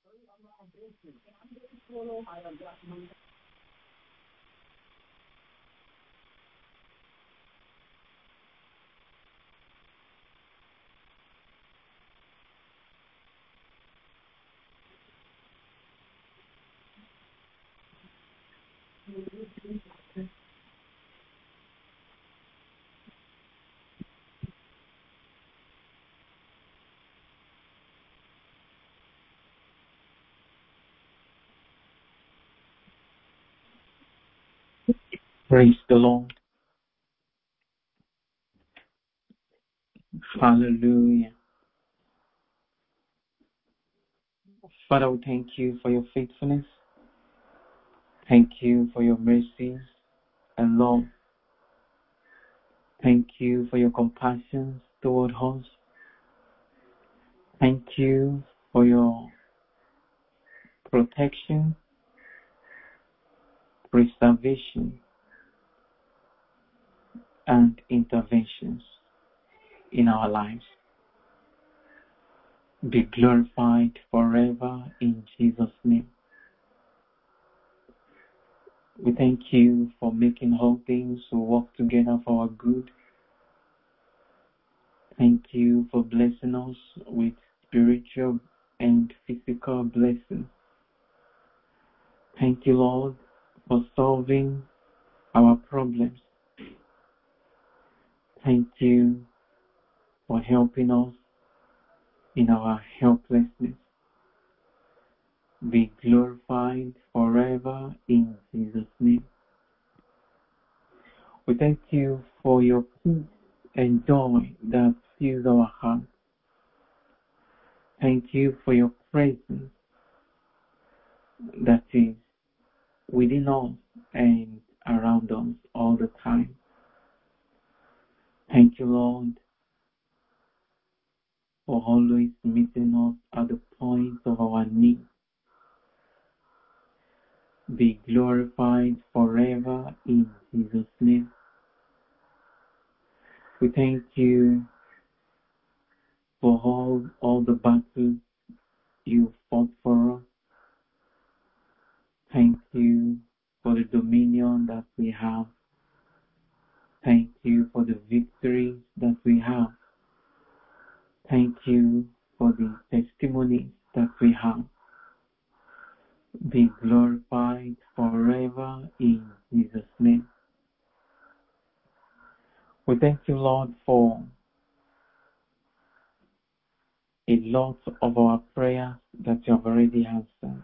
Praise the Lord. Hallelujah. Father, we thank you for your faithfulness. Thank you for your mercies and love. Thank you for your compassion toward us. Thank you for your protection, preservation, and interventions in our lives. Be glorified forever in Jesus' name. We thank you for making all things work together for our good. Thank you for blessing us with spiritual and physical blessings. Thank you, Lord, for solving our problems. Thank you for helping us in our helplessness. Be glorified forever in Jesus' name. We thank you for your peace and joy that fills our hearts. Thank you for your presence that is within us and around us all the time. Thank you, Lord, for always meeting us at the point of our need. Be glorified forever in Jesus' name. We thank you for all the battles you fought for us. Thank you for the dominion that we have. Thank you for the victories that we have. Thank you for the testimonies that we have. Be glorified forever in Jesus' name. We thank you, Lord, for a lot of our prayers that you have already answered.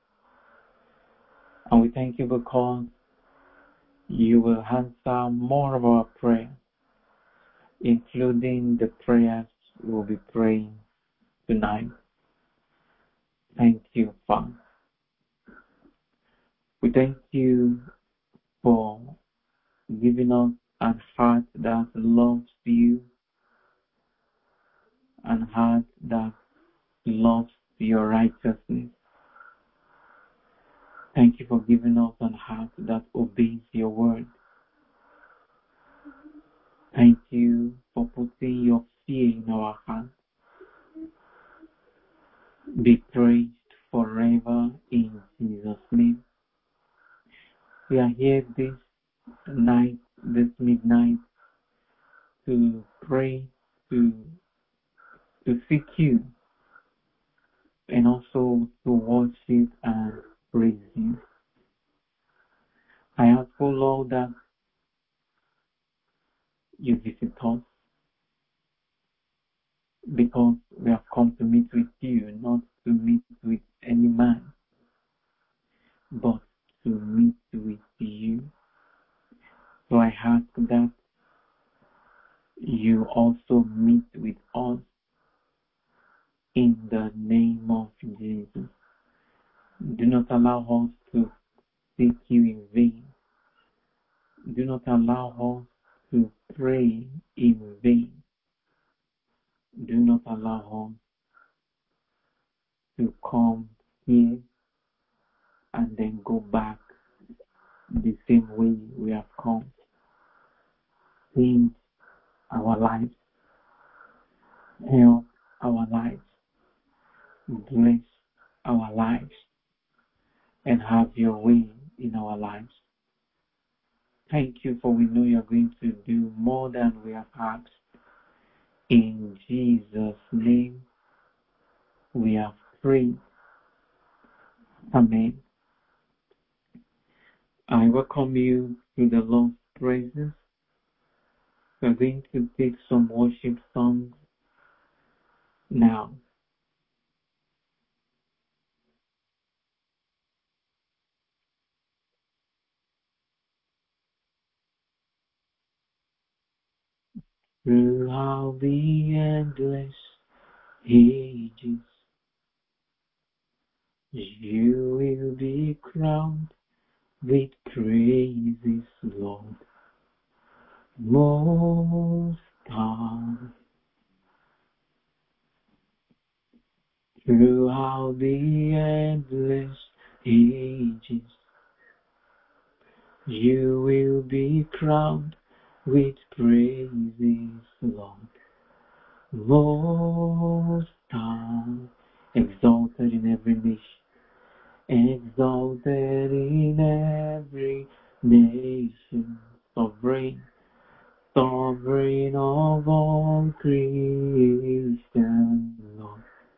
And we thank you because you will answer more of our prayers, including the prayers we'll be praying tonight. Thank you, Father. We thank you for giving us a heart that loves you, and heart that loves your righteousness. Thank you for giving us a heart that obeys your word. Thank you for putting your fear in our hearts. Be praised forever in Jesus' name. We are here this night, this midnight, to pray, to seek you, and also to worship and praise you. I ask, O Lord, that you visit us, because we have come to meet with you, not to meet with any man, but to meet with you. So I ask that you also meet with us in the name of Jesus. Do not allow us to seek you in vain. Do not allow us to pray in vain. Do not allow us to come here and then go back the same way we have come. Change our lives. Help our lives. Bless our lives and have your way in our lives. Thank you, for we know you're going to do more than we have asked. In Jesus' name, we have prayed. Amen. I welcome you to the Lord's presence. We're going to take some worship songs now. Throughout the endless ages, you will be crowned with praises, Lord. Most High. Throughout the endless ages, you will be crowned with praises, Lord. Most High, exalted in every nation, exalted in every nation, sovereign, sovereign of all creation, Lord.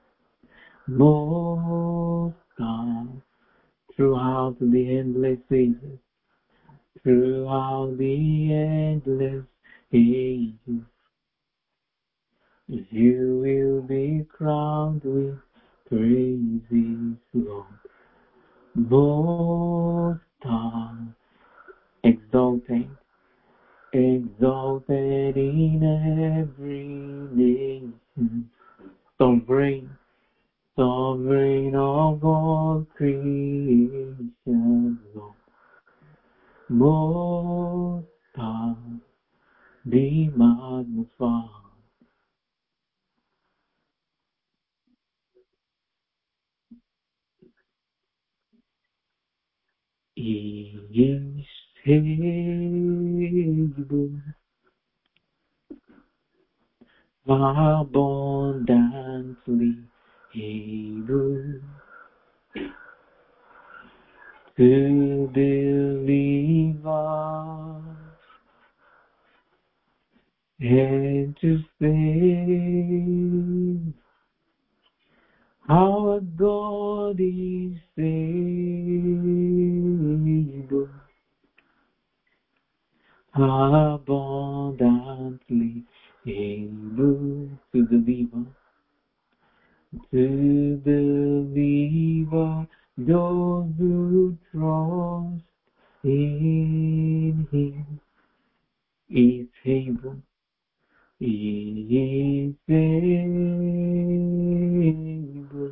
Most High, throughout the endless ages, throughout the endless ages, you will be crowned with praises, Lord. Most High, exalted, exalted in every nation, sovereign, sovereign of all creation, Lord. Most High, be magnified. He is able, abundantly able to deliver and to save. Our God is able, abundantly able to deliver those who trust in Him. Is able, He is able,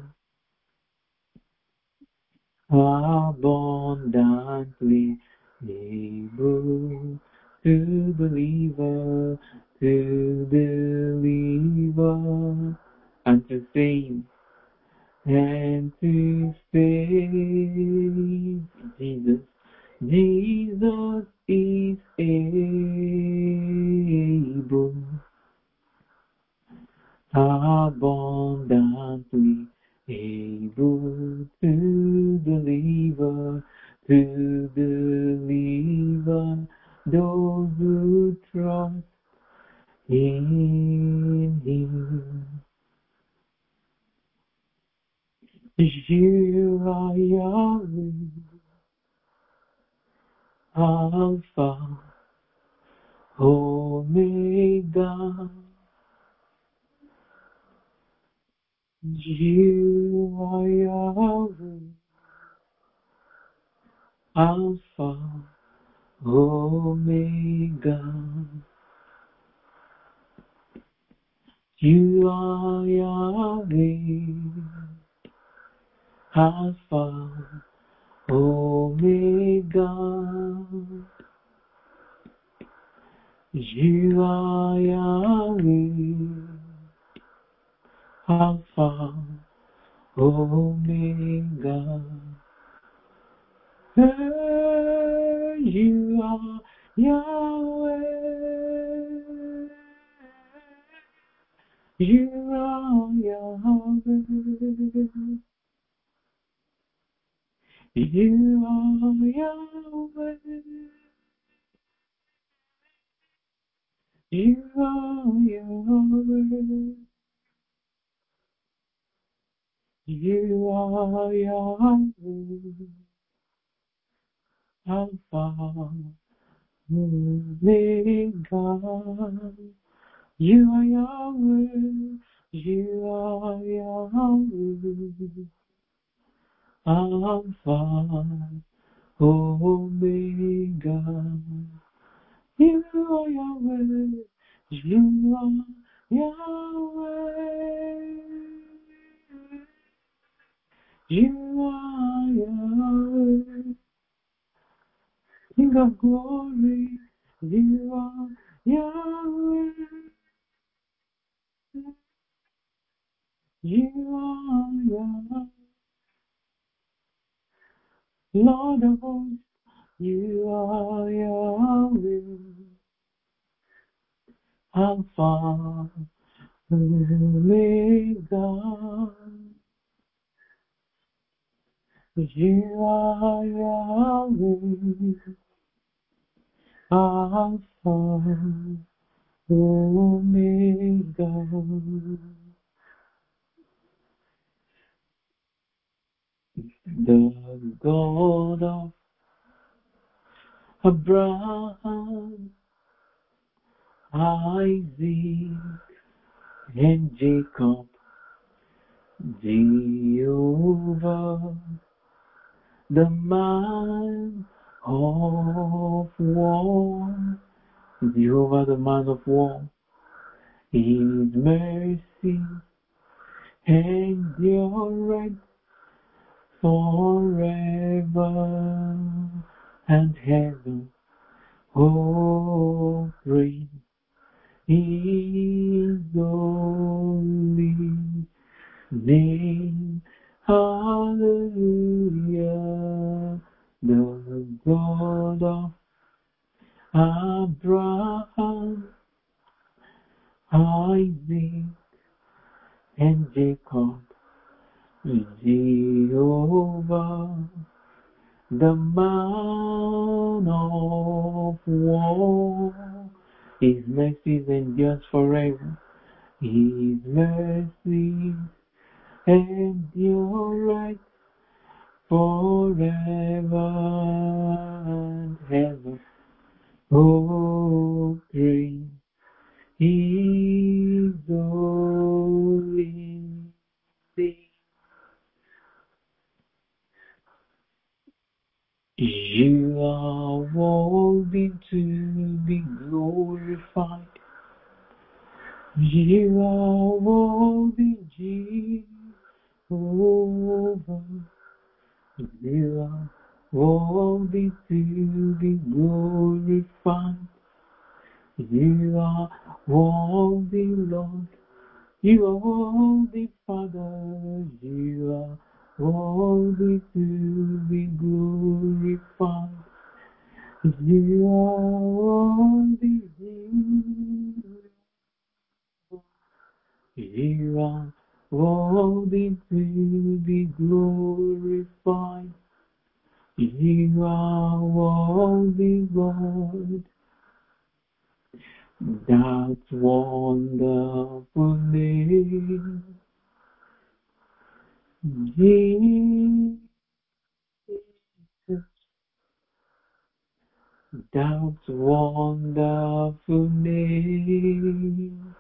abundantly able to deliver, and to save, and to save. Jesus is able, abundantly able to deliver those who trust in Him. You are Yahweh, Alpha, Omega. You are Yahweh, Alpha, Omega. You are Yahweh, Alpha, Omega. You are Yahweh, Alpha, Omega. Hey, you are Yahweh. You are Yahweh. You are Yahweh. You are Yahweh. You are Yahweh. Alpha, Omega. You are Yahweh. You are Yahweh. Alpha, Omega. You are Yahweh. You are Yahweh. You are Yahweh. King of glory. You are Yahweh. You are Yahweh. Lord of hosts. You are Yahweh. Alpha, Omega. You are Yahweh. Alpha, Omega. The God of Abraham, Isaac, and Jacob, Jehovah, the man of war, Jehovah, the man of war, His mercy endureth forever, and heaven, oh, praise His holy name. Hallelujah. The God of Abraham, Isaac, and Jacob, Jehovah, the man of war. His mercies endures forever. His mercies endure forever and ever. Oh, praise His holy name. You are worthy to be glorified. You are worthy, Jehovah. You are worthy to be glorified. You are worthy, Lord. You are worthy, Father. You are worthy to be glorified. You are worthy, Jesus. You are worthy to be glorified. You are worthy, Lord. That wonderful name, Jesus. That wonderful name,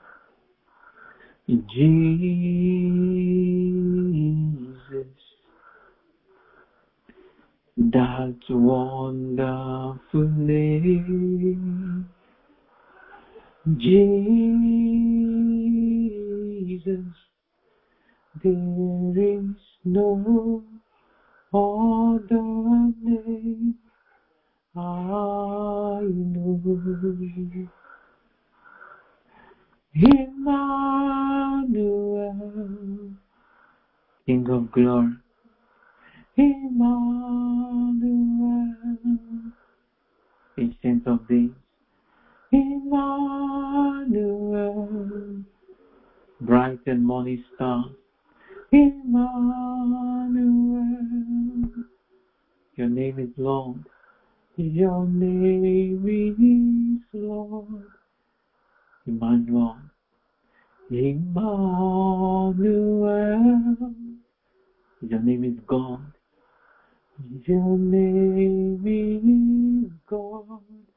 Jesus. That wonderful name, Jesus. There is no other name I know. Emmanuel, King of glory. Emmanuel, Ancient of days. Emmanuel, bright and morning star. Emmanuel, Your name is Lord. Your name is Lord. Emmanuel. Emmanuel. Your name is God. Your name is God.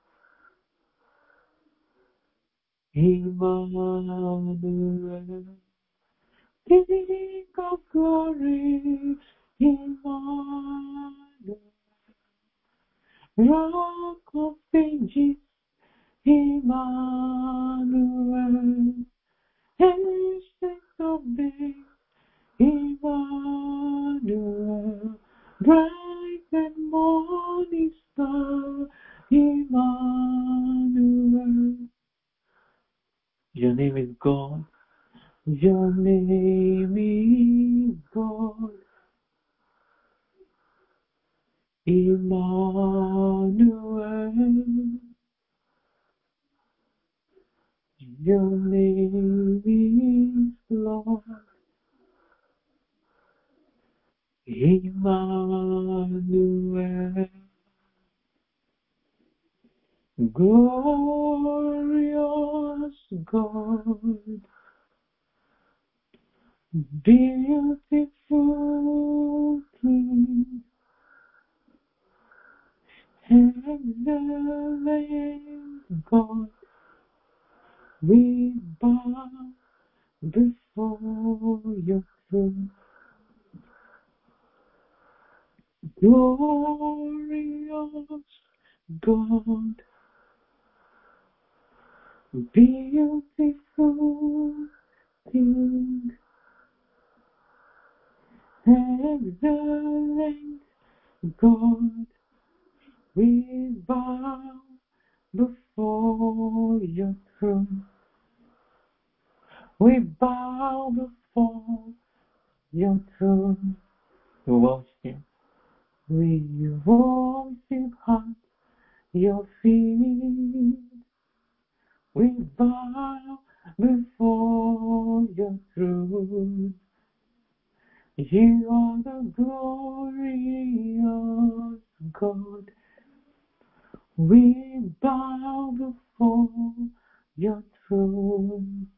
Emmanuel. King of glory. Emmanuel. Rock of ages. Emmanuel. Ancient of days. Emmanuel, bright and morning star, Emmanuel. Your name is God. Your name is God. Emmanuel. Your name is Lord. Emmanuel. Glorious God, beautiful King, excellent God, we bow before your throne. Glorious God, beautiful King, excellent God, we bow before your throne. We bow before your throne. We worship. We worship at your feet. We bow before your throne. You are the glorious God. We bow before your throne.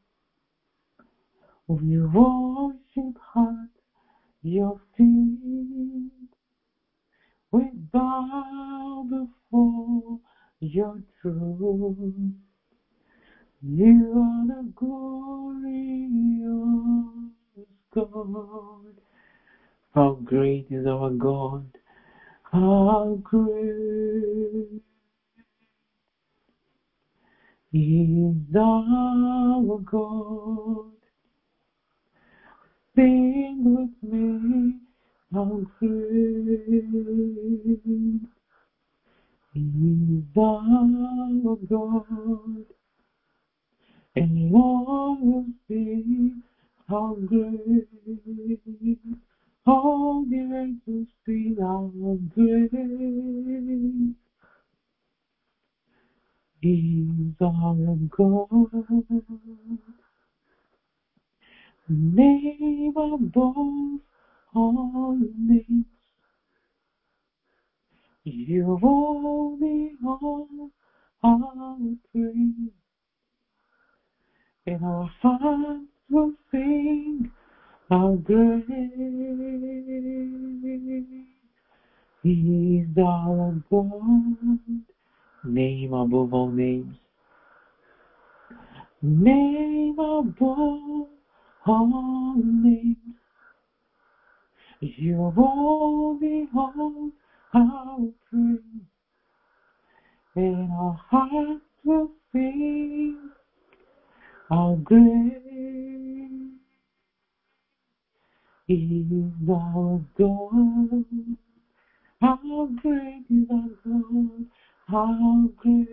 We worship at your feet. We bow before your throne. You are the glorious God. How great is our God? How great is our God? Sing with me, how great is our God. And all will see how great, all the earth will see how great is our God. Name above all names, you only hold our praise, and our hearts will sing how great is our God. Name above all names, name above all names, you only hold our praise, and our hearts will sing how great is our God. How great is our God. How great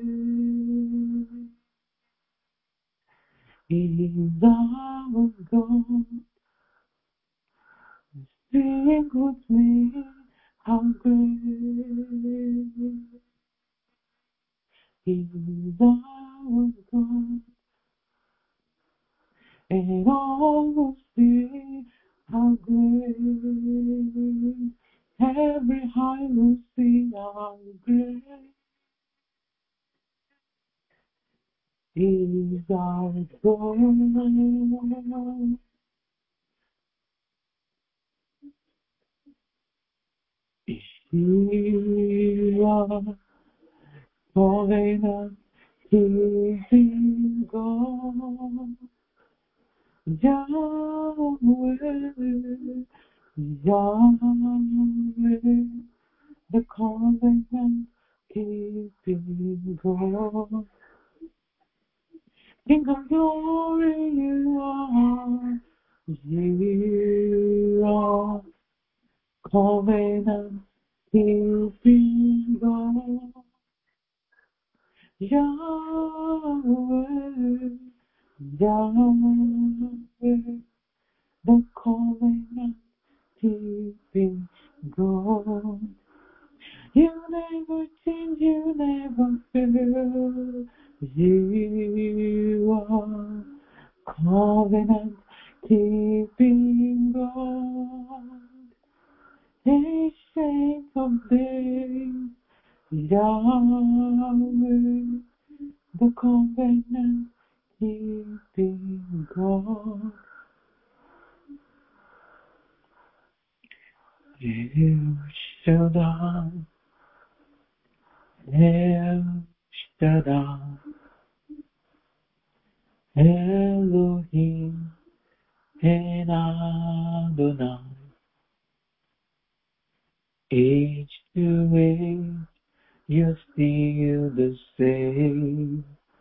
is our God. Sing with me, how great is our God. And all will see how great Every eye will see how great is our God. Yeshua, covenant keeping God. Yahweh, Yahweh, the covenant keeping God. King of glory, you are. You are covenant keeping God. Yahweh, Yahweh, the covenant keeping God. You never change, you never fail. You are covenant keeping God. Ancient of days, Yahweh, the covenant keeping God. El Shaddai, El Shaddai, Elohim and Adonai, age to age, you're still the same.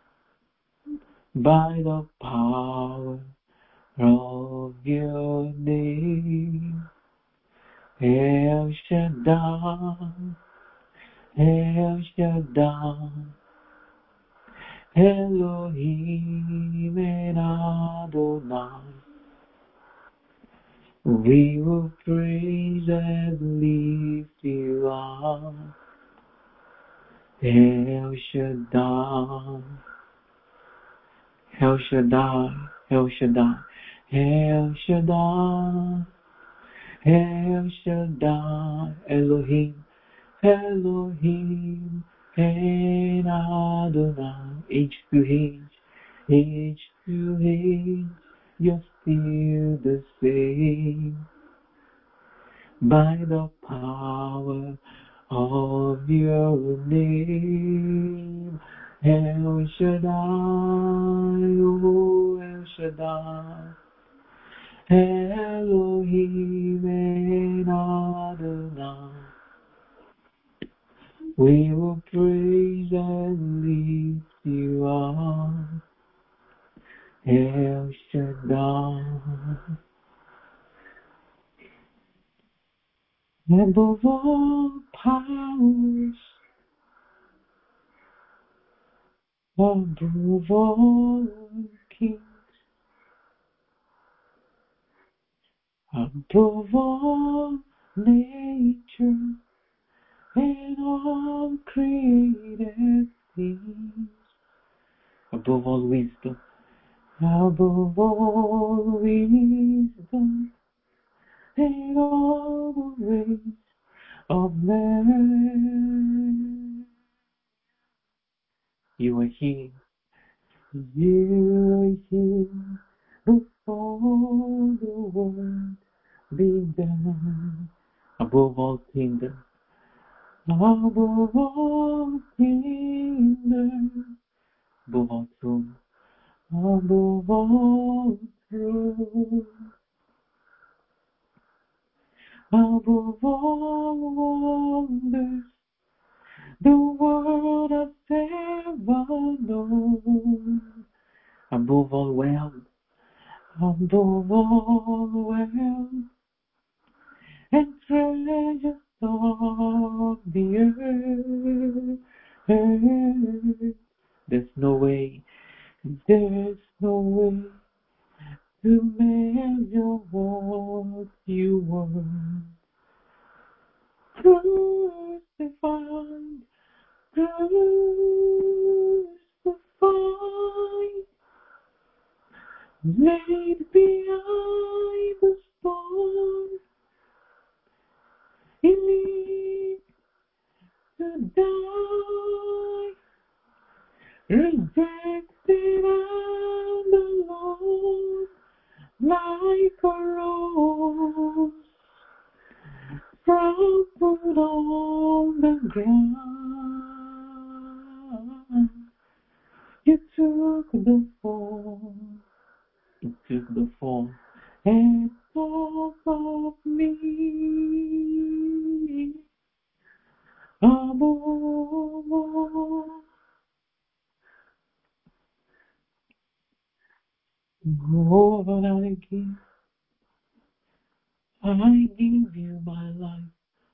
By the power of your name, El Shaddai, El Shaddai, Elohim and Adonai. We will praise and lift you up, El Shaddai, El Shaddai, El Shaddai, El Shaddai, El Shaddai, Elohim, Elohim, and Adonai, age to age, you're still the same. By the power of your name, El Shaddai, oh El Shaddai, Elohim and Adonai. We will praise and lift you up, El Shaddai. Above all powers, above all kings, above all nature and all created things, above all wisdom, above all wisdom and all the ways of man. You are here, you are here before the world began. Above all kingdoms, above all kingdoms, above all thrones, above all thrones, above all wonders the world has ever known, above all wealth, above all wealth, and treasures of the earth. There's no way to measure what you were. Crucified, crucified, laid behind the stone, in rejected and alone, like a rose, trampled on the ground. You took the fall, you took the fall, and thought of me above all. Over and again, I give you my life.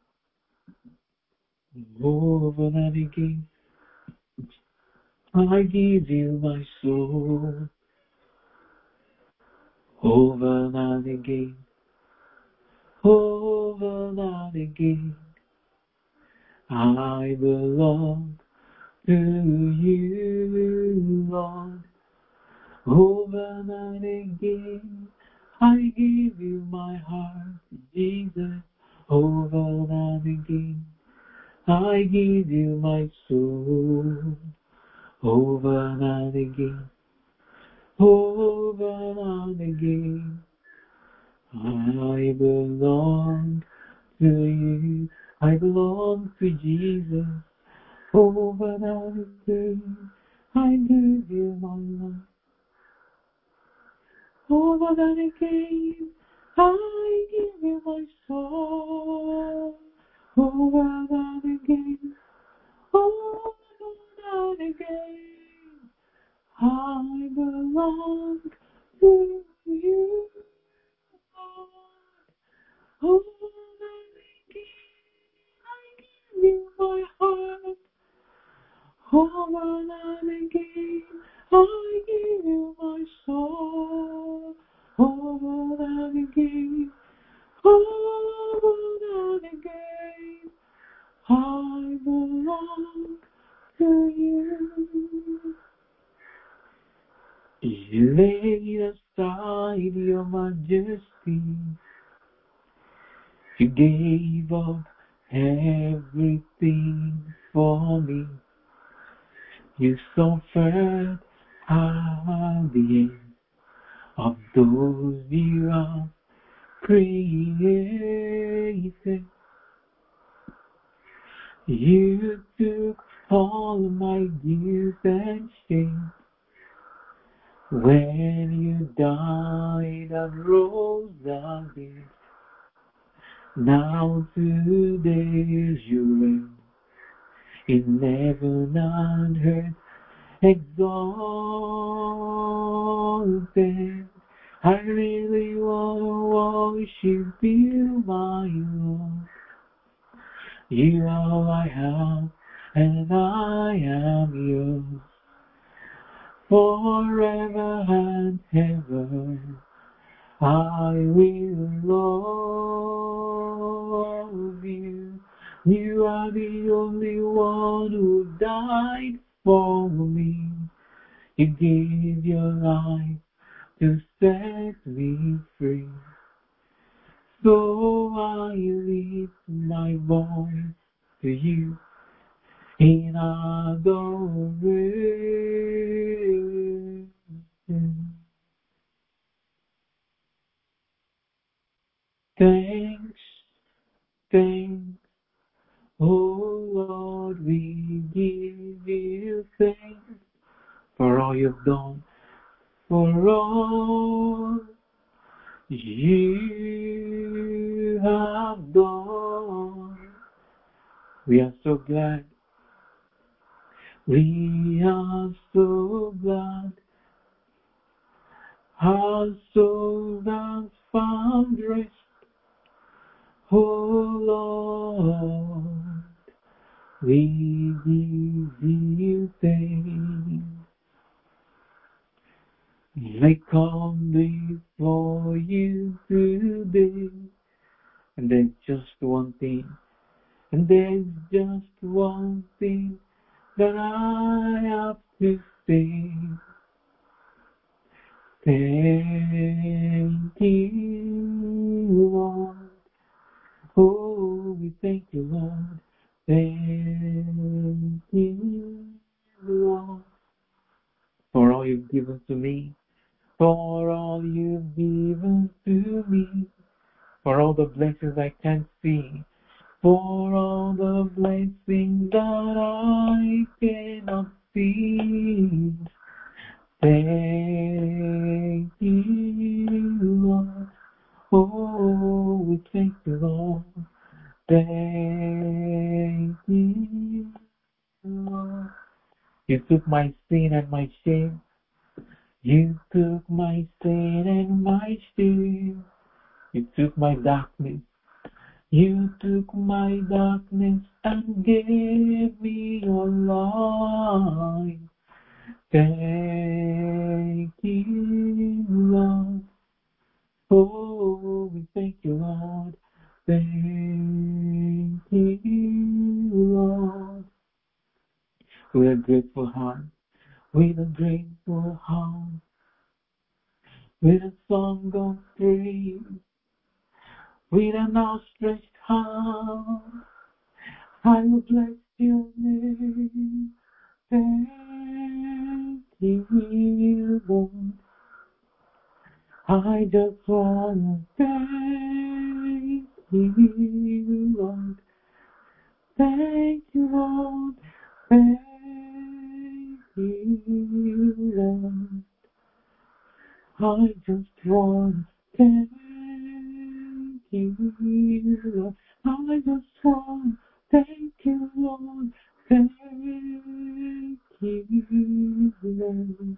Over and again, I give you my soul. Over and again, over and again, I belong to you, Lord. Over and again, I give you my heart, Jesus. Over and again, I give you my soul. Over and again, over and again, I belong to you. I belong to Jesus. Over and again, I give you my life. Over and again, I give you my soul. Over and again, over and again, I belong to you. Over and again, I give you my heart. Over and again, I give you my soul. Over and again, over and again, I belong to you. You laid aside your majesty. You gave up everything for me. You suffered at the end of those you have created. You took all my guilt and shame when you died and rose again. Now today you reign in heaven and earth, exalted. I really want to worship you, my Lord. You are all I have, and I am yours, forever and ever. I will love you. You are the only one who died for me. You gave your life to set me free. So I lift my voice to you in adoration. Thanks, thanks, oh Lord, we give you thanks for all you've done, for all you have done. We are so glad, we are so glad, our soul has found rest, oh Lord. We give you thanks. I come before you today, and there's just one thing, and there's just one thing that I have to say. Thank you, Lord. Oh, we thank you, Lord. Thank you, Lord. for all you've given to me, for all you've given to me, for all the blessings I can't see, for all the blessings that I cannot see. Thank you, Lord. Oh, we thank you, Lord. Thank you, Lord. You took my sin and my shame. You took my sin and my shame. You took my darkness. You took my darkness and gave me your light. Thank you, Lord. Oh, we thank you, Lord. Thank you, Lord. With a grateful heart, with a grateful heart, with a song of praise, with an outstretched hand, I will bless your name. Thank you, Lord. I just want to thank you, Lord. Thank you, Lord. Thank you, Lord. I just want to thank you, Lord. I just want to thank you, Lord. Thank you, Lord.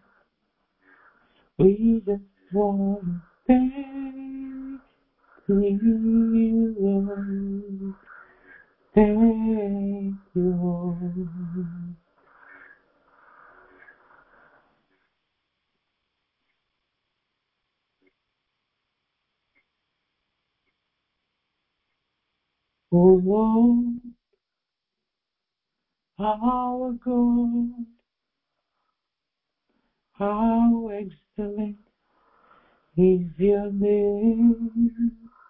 We just want to thank you, Lord. Thank you, Lord. Oh Lord, our God, how excellent is your name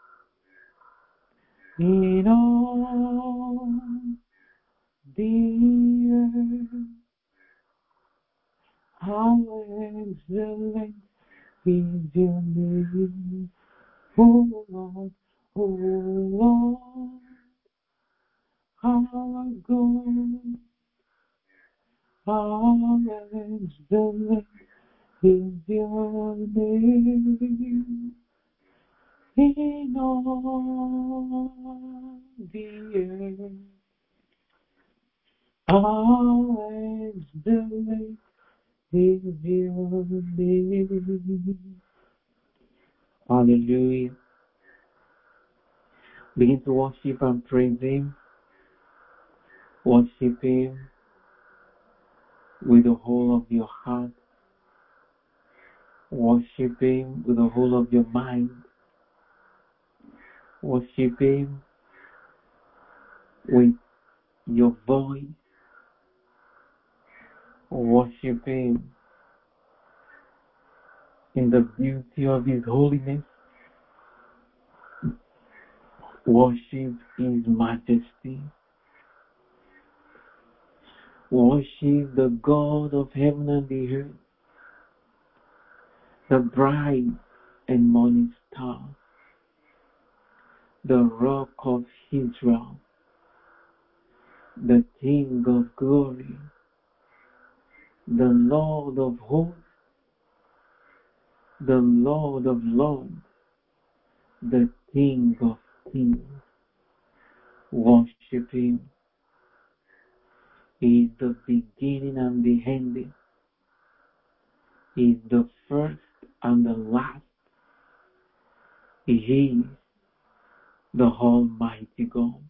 in all the earth. How excellent is your name, oh Lord, oh Lord, our God, how excellent is your name in all the earth. How excellent is your name. Hallelujah. Begin to worship and praise Him. Worship Him with the whole of your heart. Worship Him with the whole of your mind. Worship Him with your voice. Worship Him in the beauty of His holiness. Worship His majesty. Worship the God of heaven and the earth, the bright and morning star, the rock of Israel, the King of glory, the Lord of hosts, the Lord of lords, the King of kings. Worship Him. He is the beginning and the ending. He is the first and the last. He is the Almighty God.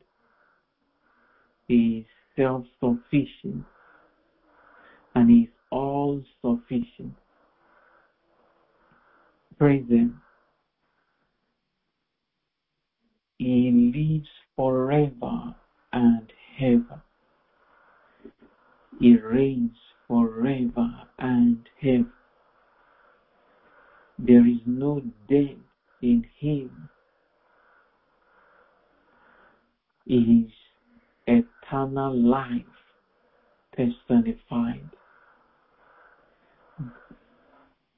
He is self-sufficient and He is all-sufficient. Praise Him. He lives forever and ever. He reigns forever and ever. There is no death in Him. He is eternal life personified.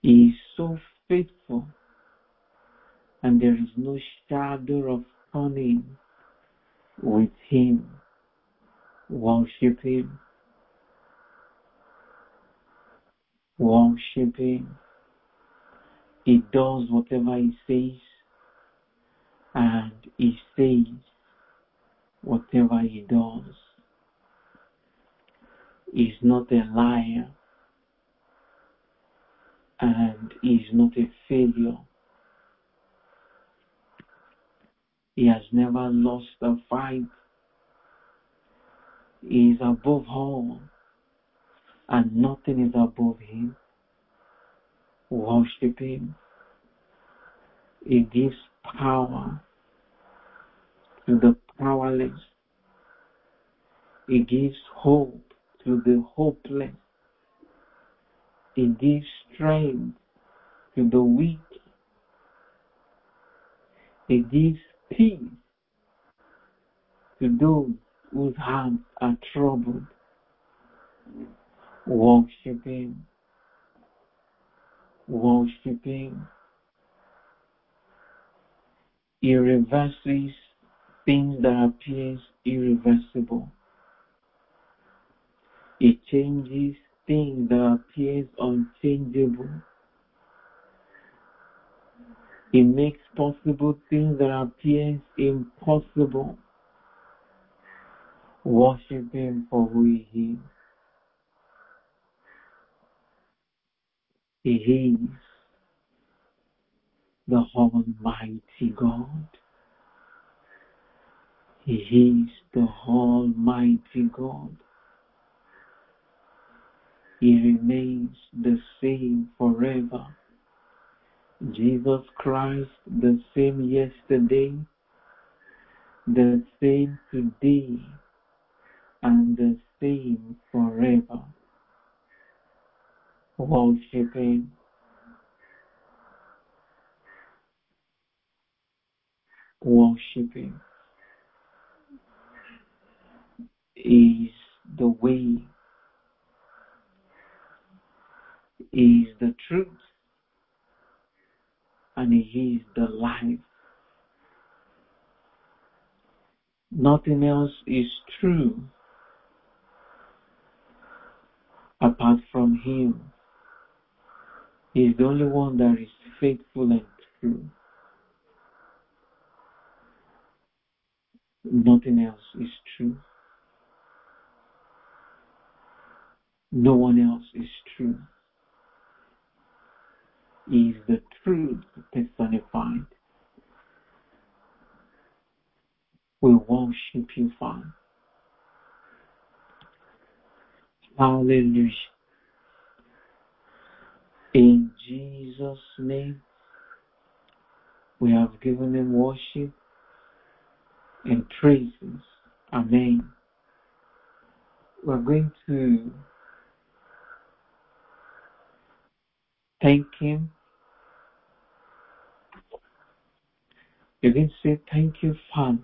He is so faithful, and there is no shadow of turning with Him. Worship Him. Worship Him. He does whatever He says, and He says whatever He does. He's not a liar, and He's not a failure. He has never lost a fight. He is above all, and nothing is above Him. Worship Him. He gives power to the powerless. He gives hope to the hopeless. He gives strength to the weak. He gives peace to those whose hands are troubled. Worship Him. Worship Him. He reverses things that appears irreversible. He changes things that appears unchangeable. He makes possible things that appears impossible. Worship Him for who He is. He is the Almighty God. He is the Almighty God. He remains the same forever. Jesus Christ, the same yesterday, the same today, and the same forever. Worship Him. Worship Him. He is the way. He is the truth. And He is the life. Nothing else is true apart from Him. He is the only one that is faithful and true. Nothing else is true. No one else is true. He is the truth personified. We worship You, Father. Hallelujah. In Jesus' name, we have given Him worship and praises. Amen. We're going to thank Him. You can say, thank You, Father,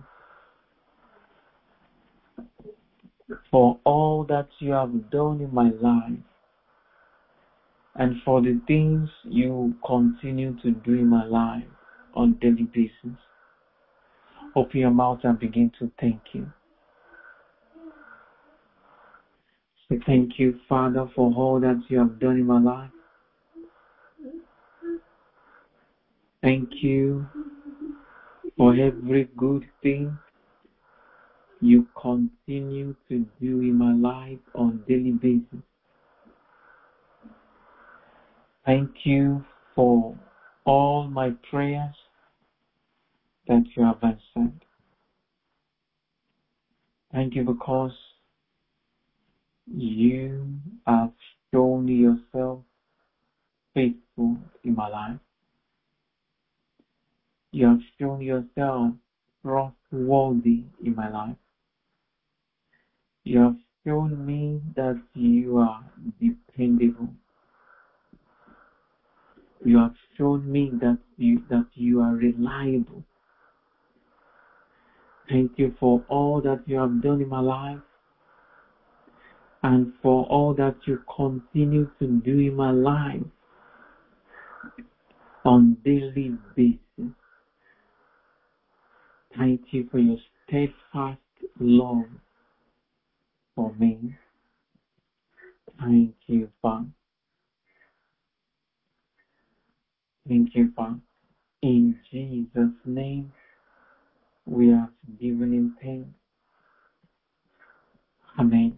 for all that You have done in my life and for the things You continue to do in my life on a daily basis. Open your mouth and begin to thank Him. Say, thank You, Father, for all that You have done in my life. Thank You for every good thing You continue to do in my life on a daily basis. Thank You for all my prayers that You have answered. Thank You because You have shown Yourself faithful in my life. You have shown Yourself trustworthy in my life. You have shown me that You are dependable. You have shown me that you are reliable. Thank You for all that You have done in my life and for all that You continue to do in my life on daily basis. Thank you for your steadfast love for me. Thank you, Father. Thank you, Father. In Jesus' name, we have given him thanks. Amen.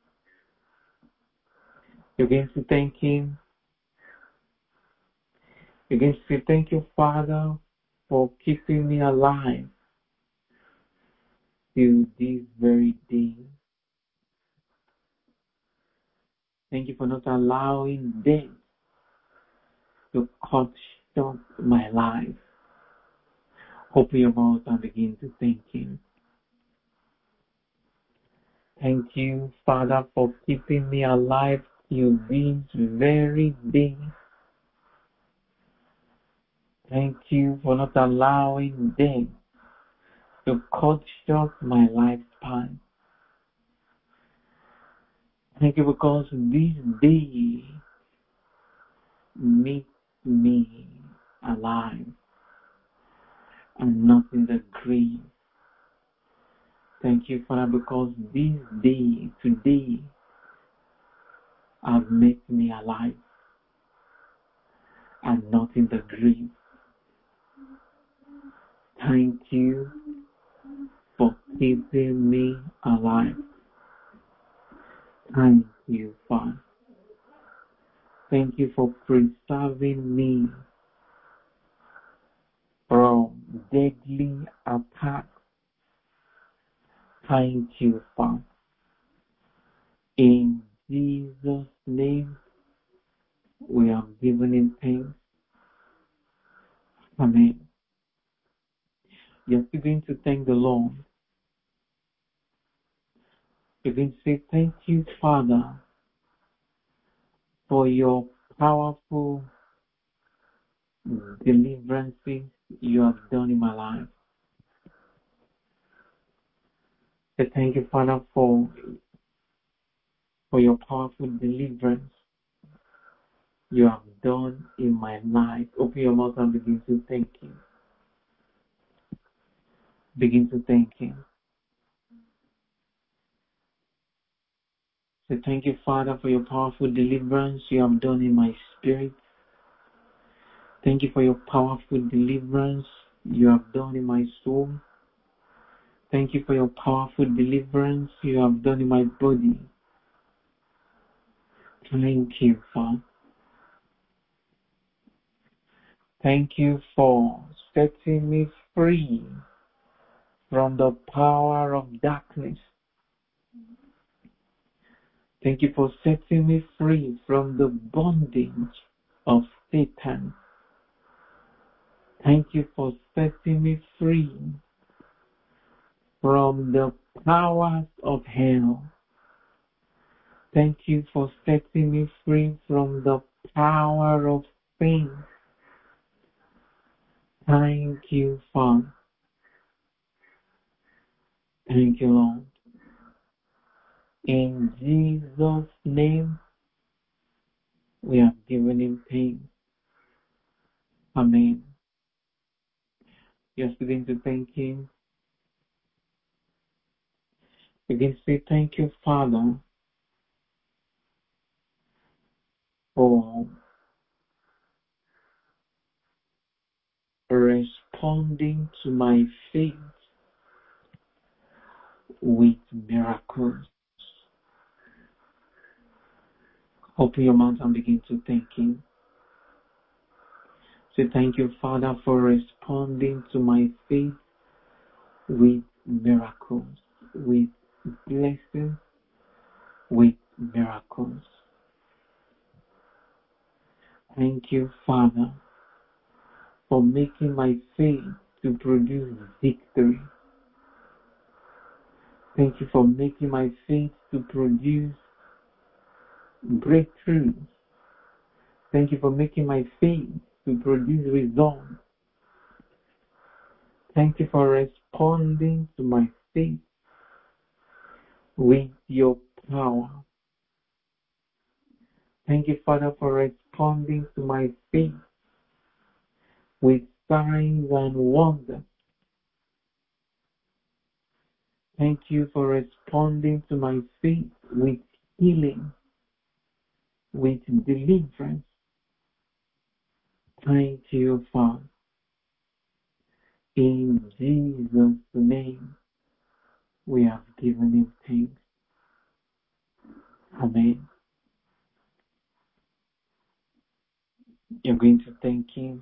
You're going to thank him. You're going to say, thank you, Father, for keeping me alive till this very day. Thank you for not allowing death to cut short my life. Open your mouth and begin to thank him. Thank you, Father, for keeping me alive till this very day. Thank you for not allowing death to cut short my lifespan. Thank you because this day makes me alive and not in the grave. Thank you, Father, because this day, today, has made me alive and not in the grave. Thank you for keeping me alive. Thank you, Father. Thank you for preserving me from deadly attacks. Thank you, Father. In Jesus' name, we have given him thanks. Amen. You're still going to thank the Lord. You're going to say, thank you, Father, for your powerful deliverances you have done in my life. Say, thank you, Father, for your powerful deliverance you have done in my life. Open your mouth and begin to thank him. Begin to thank him. Say, thank you, Father, for your powerful deliverance you have done in my spirit. Thank you for your powerful deliverance you have done in my soul. Thank you for your powerful deliverance you have done in my body. Thank you, Father. Thank you for setting me free from the power of darkness. Thank you for setting me free from the bondage of Satan. Thank you for setting me free from the powers of hell. Thank you for setting me free from the power of sin. Thank you, Father. Thank you, Lord. In Jesus' name, we have given him thanks. Amen. Just begin to thank him. Begin to say, thank you, Father, for responding to my faith with miracles. Open your mouth and begin to thank him. Say, thank you, Father, for responding to my faith with miracles, with blessings, with miracles. Thank you, Father, for making my faith to produce victory. Thank you for making my faith to produce breakthroughs. Thank you for making my faith to produce results. Thank you for responding to my faith with your power. Thank you, Father, for responding to my faith with signs and wonders. Thank you for responding to my faith with healing, with deliverance. Thank you, Father. In Jesus' name, we have given him thanks. Amen. You're going to thank him.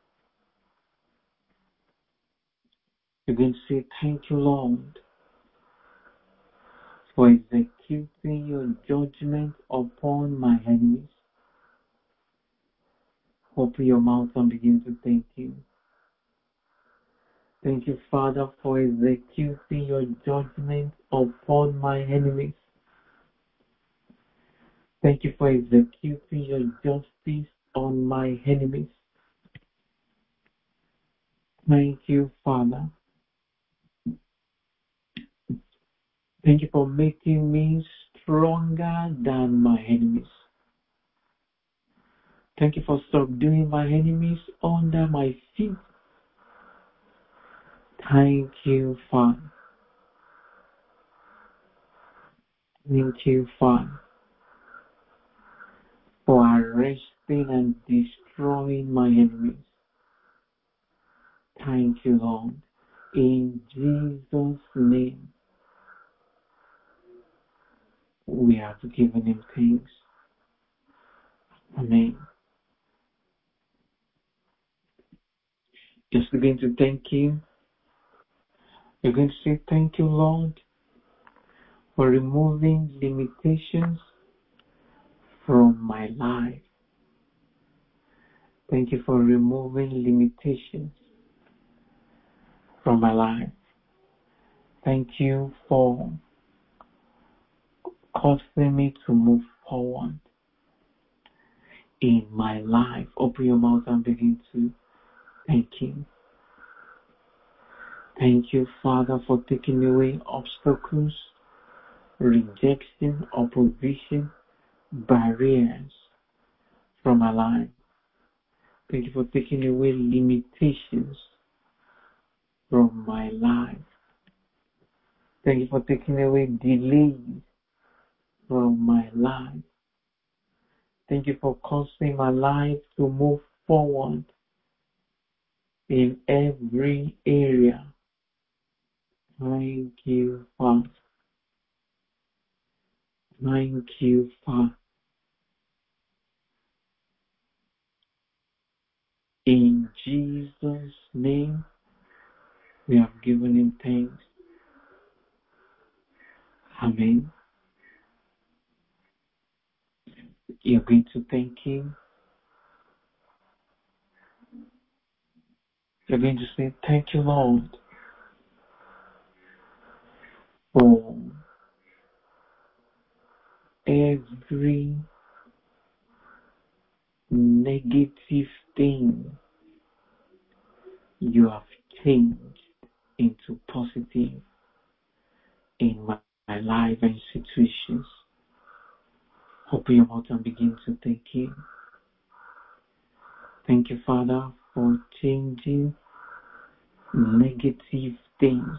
You're going to say, thank you, Lord, for executing your judgment upon my enemies. Open your mouth and begin to thank him. Thank you, Father, for executing your judgment upon my enemies. Thank you for executing your justice on my enemies. Thank you, Father. Thank you for making me stronger than my enemies. Thank you for subduing my enemies under my feet. Thank you, Father. Thank you, Father, for arresting and destroying my enemies. Thank you, Lord. In Jesus' name, we have given him thanks. Amen. Just begin to thank him. You're going to say, thank you, Lord, for removing limitations from my life. Thank you for removing limitations from my life. Thank you for causing me to move forward in my life. Open your mouth and begin to thank him. Thank you, Father, for taking away obstacles, rejection, opposition, barriers from my life. Thank you for taking away limitations from my life. Thank you for taking away delays from my life. Thank you for causing my life to move forward in every area. Thank you, Father. Thank you, Father. In Jesus' name, we have given him thanks. Amen. You're going to thank him. You're going to say, thank you, Lord, for every negative thing you have changed into positive in my life and situations. Open your mouth and begin to thank him. Thank you, Father, for changing negative things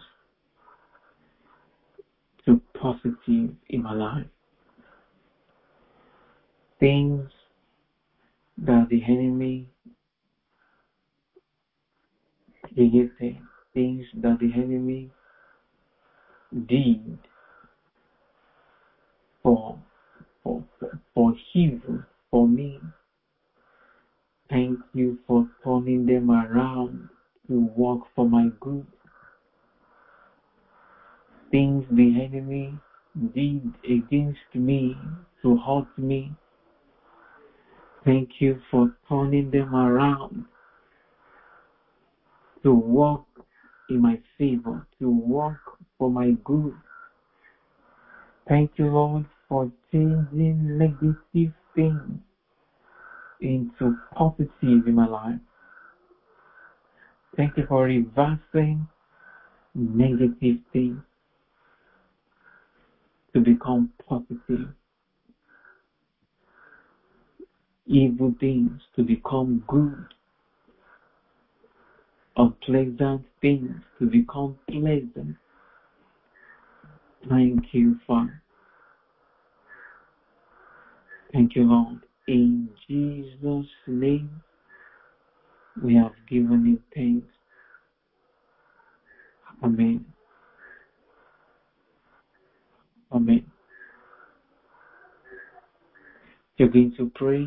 to positive in my life. Things that the enemy created, things that the enemy did for evil for me. Thank you for turning them around to work for my good. Things the enemy did against me to hurt me. Thank you for turning them around to work in my favor, to work for my good. Thank you, Lord, for changing negative things into positive in my life. Thank you for reversing negative things to become positive, evil things to become good. unpleasant things to become pleasant. Thank you, Father. Thank you, Lord. In Jesus' name, we have given you thanks. Amen. Amen. You're going to pray.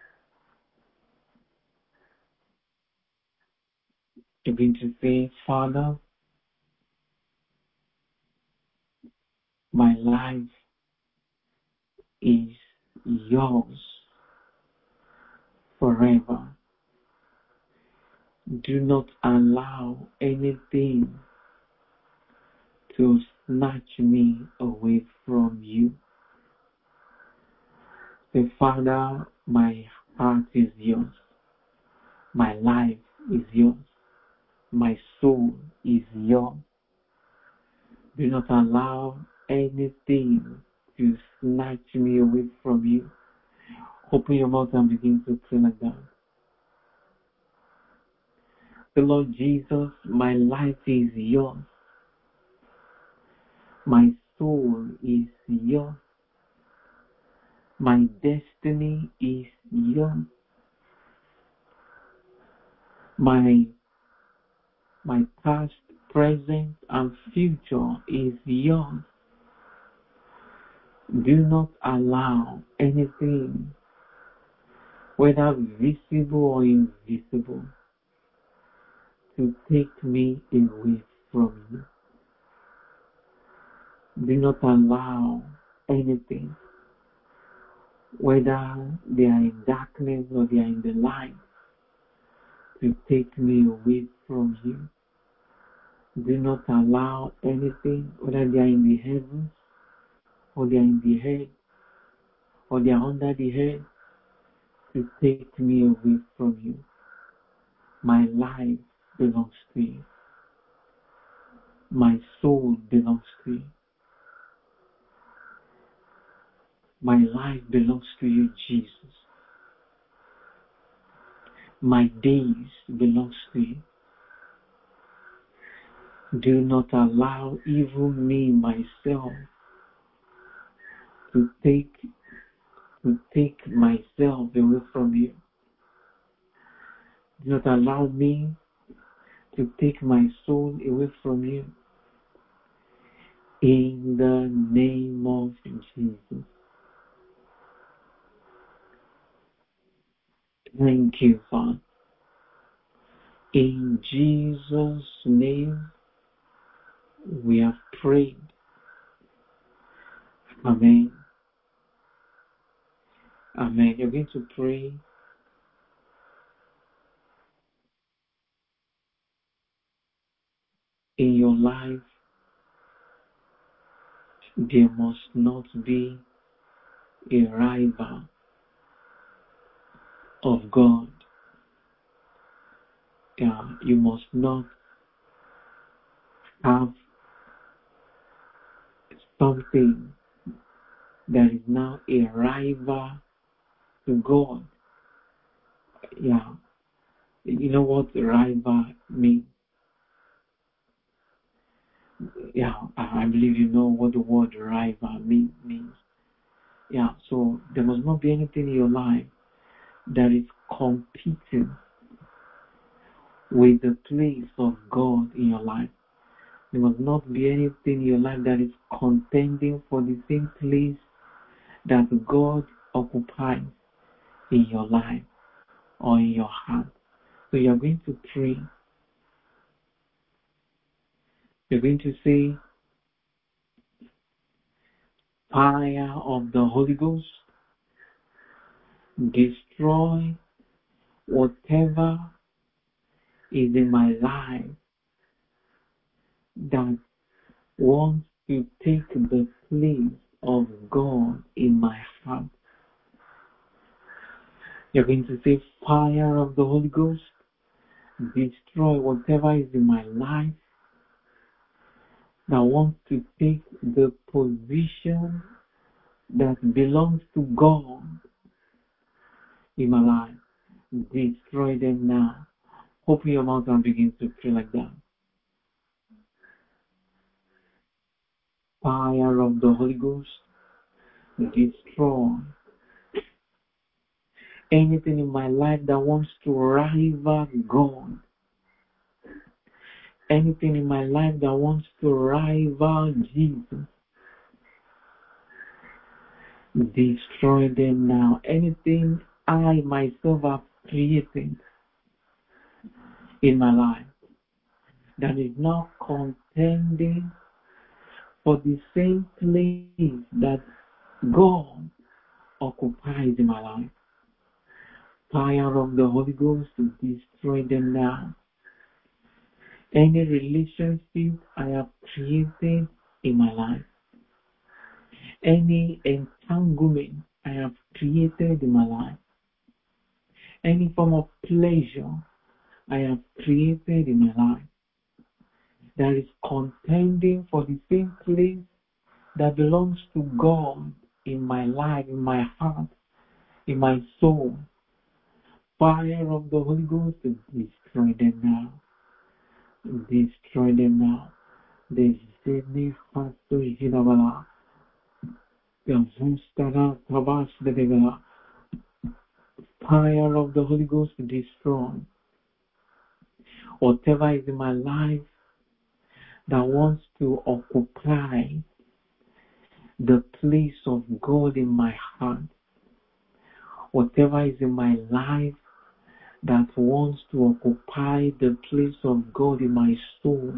You're going to say, Father, my life is yours forever. Do not allow anything to snatch me away from you. Say, Father, my heart is yours. My life is yours. My soul is yours. Do not allow anything to snatch me away from you. Open your mouth and begin to pray like that. The Lord Jesus, my life is yours. My soul is yours. My destiny is yours. My past, present, and future is yours. Do not allow anything, whether visible or invisible, to take me away from you. Do not allow anything, whether they are in darkness or they are in the light, to take me away from you. Do not allow anything, whether they are in the heavens or they are in the earth or they are under the earth, to take me away from you. My life belongs to you. My soul belongs to you. My life belongs to you, Jesus. My days belongs to you. Do not allow even me, myself, to take myself away from you. Do not allow me to take my soul away from you. In the name of Jesus. Thank you, Father. In Jesus' name, we have prayed. Amen. Amen. You're going to pray. In your life, there must not be a rival of God. You must not have something that is now a rival to God. Yeah. You know what rival means? Yeah, I believe you know what the word rival means. Yeah, so there must not be anything in your life that is competing with the place of God in your life. There must not be anything in your life that is contending for the same place that God occupies in your life or in your heart. So you are going to pray. You're going to say, fire of the Holy Ghost, destroy whatever is in my life that wants to take the place of God in my heart. You're going to say, fire of the Holy Ghost, destroy whatever is in my life that wants to take the position that belongs to God in my life. Destroy them now. Open your mouth and begin to pray like that. Fire of the Holy Ghost, destroy anything in my life that wants to rival God. Anything in my life that wants to rival Jesus. Destroy them now. Anything I myself have created in my life that is now contending for the same place that God occupies in my life. Fire of the Holy Ghost to destroy them now. Any relationship I have created in my life, any entanglement I have created in my life, any form of pleasure I have created in my life that is contending for the same place that belongs to God in my life, in my heart, in my soul. Fire of the Holy Ghost to destroy them now. Destroy them now. The Zeni Fasto Jinabala. The Vustara Tabash Devela. Fire of the Holy Ghost to destroy whatever is in my life that wants to occupy the place of God in my heart. Whatever is in my life that wants to occupy the place of God in my soul.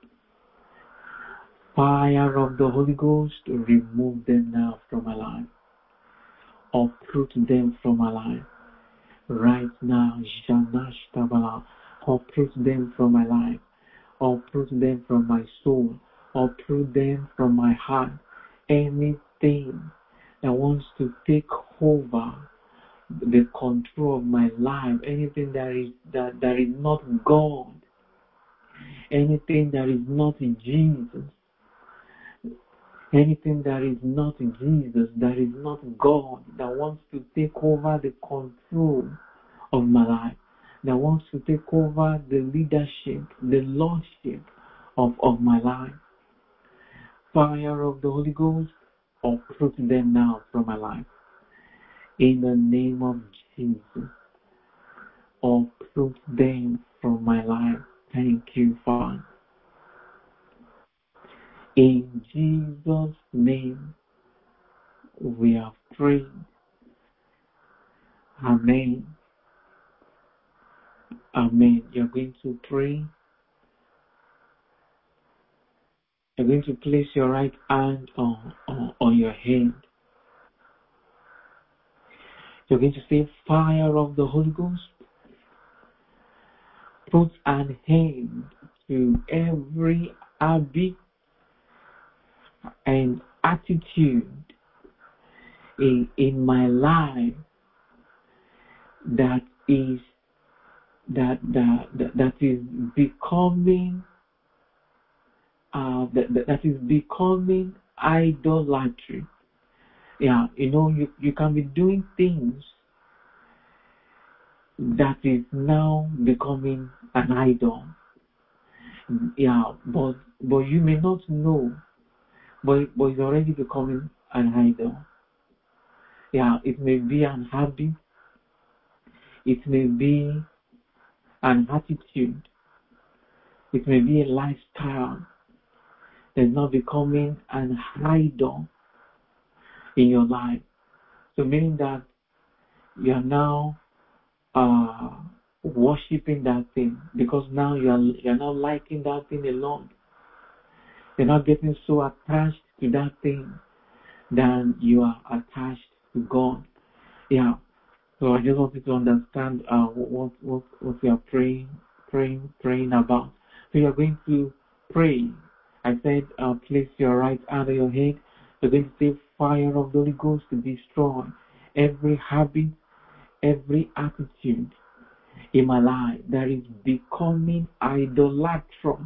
Fire of the Holy Ghost, remove them now from my life. Uproot them from my life. Right now, Janash Tabala, uproot them from my life. Uproot them from my soul. Uproot them from my heart. Anything that wants to take over the control of my life, anything that is not God, anything that is not Jesus, anything that is not Jesus, that is not God, that wants to take over the control of my life, that wants to take over the leadership, the lordship of my life. Fire of the Holy Ghost, uproot them now from my life. In the name of Jesus, uproot them from my life. Thank you, Father. In Jesus' name, we have prayed. Amen. Amen. You're going to pray. You're going to place your right hand on your head. You're going to say, fire of the Holy Ghost, put an end to every habit and attitude in my life that is becoming that is becoming idolatry. Yeah, you can be doing things that is now becoming an idol. Yeah, but you may not know, but it's already becoming an idol. Yeah, it may be an habit, it may be an attitude, it may be a lifestyle that's not becoming an idol in your life. So meaning that you are now worshiping that thing, because now you're not liking that thing alone. You're not getting so attached to that thing than you are attached to God. Yeah. So I just want you to understand what we are praying about. So you're going to pray. I said, place your right hand on your head. You're going to say, fire of the Holy Ghost to destroy every habit, every attitude in my life that is becoming idolatrous.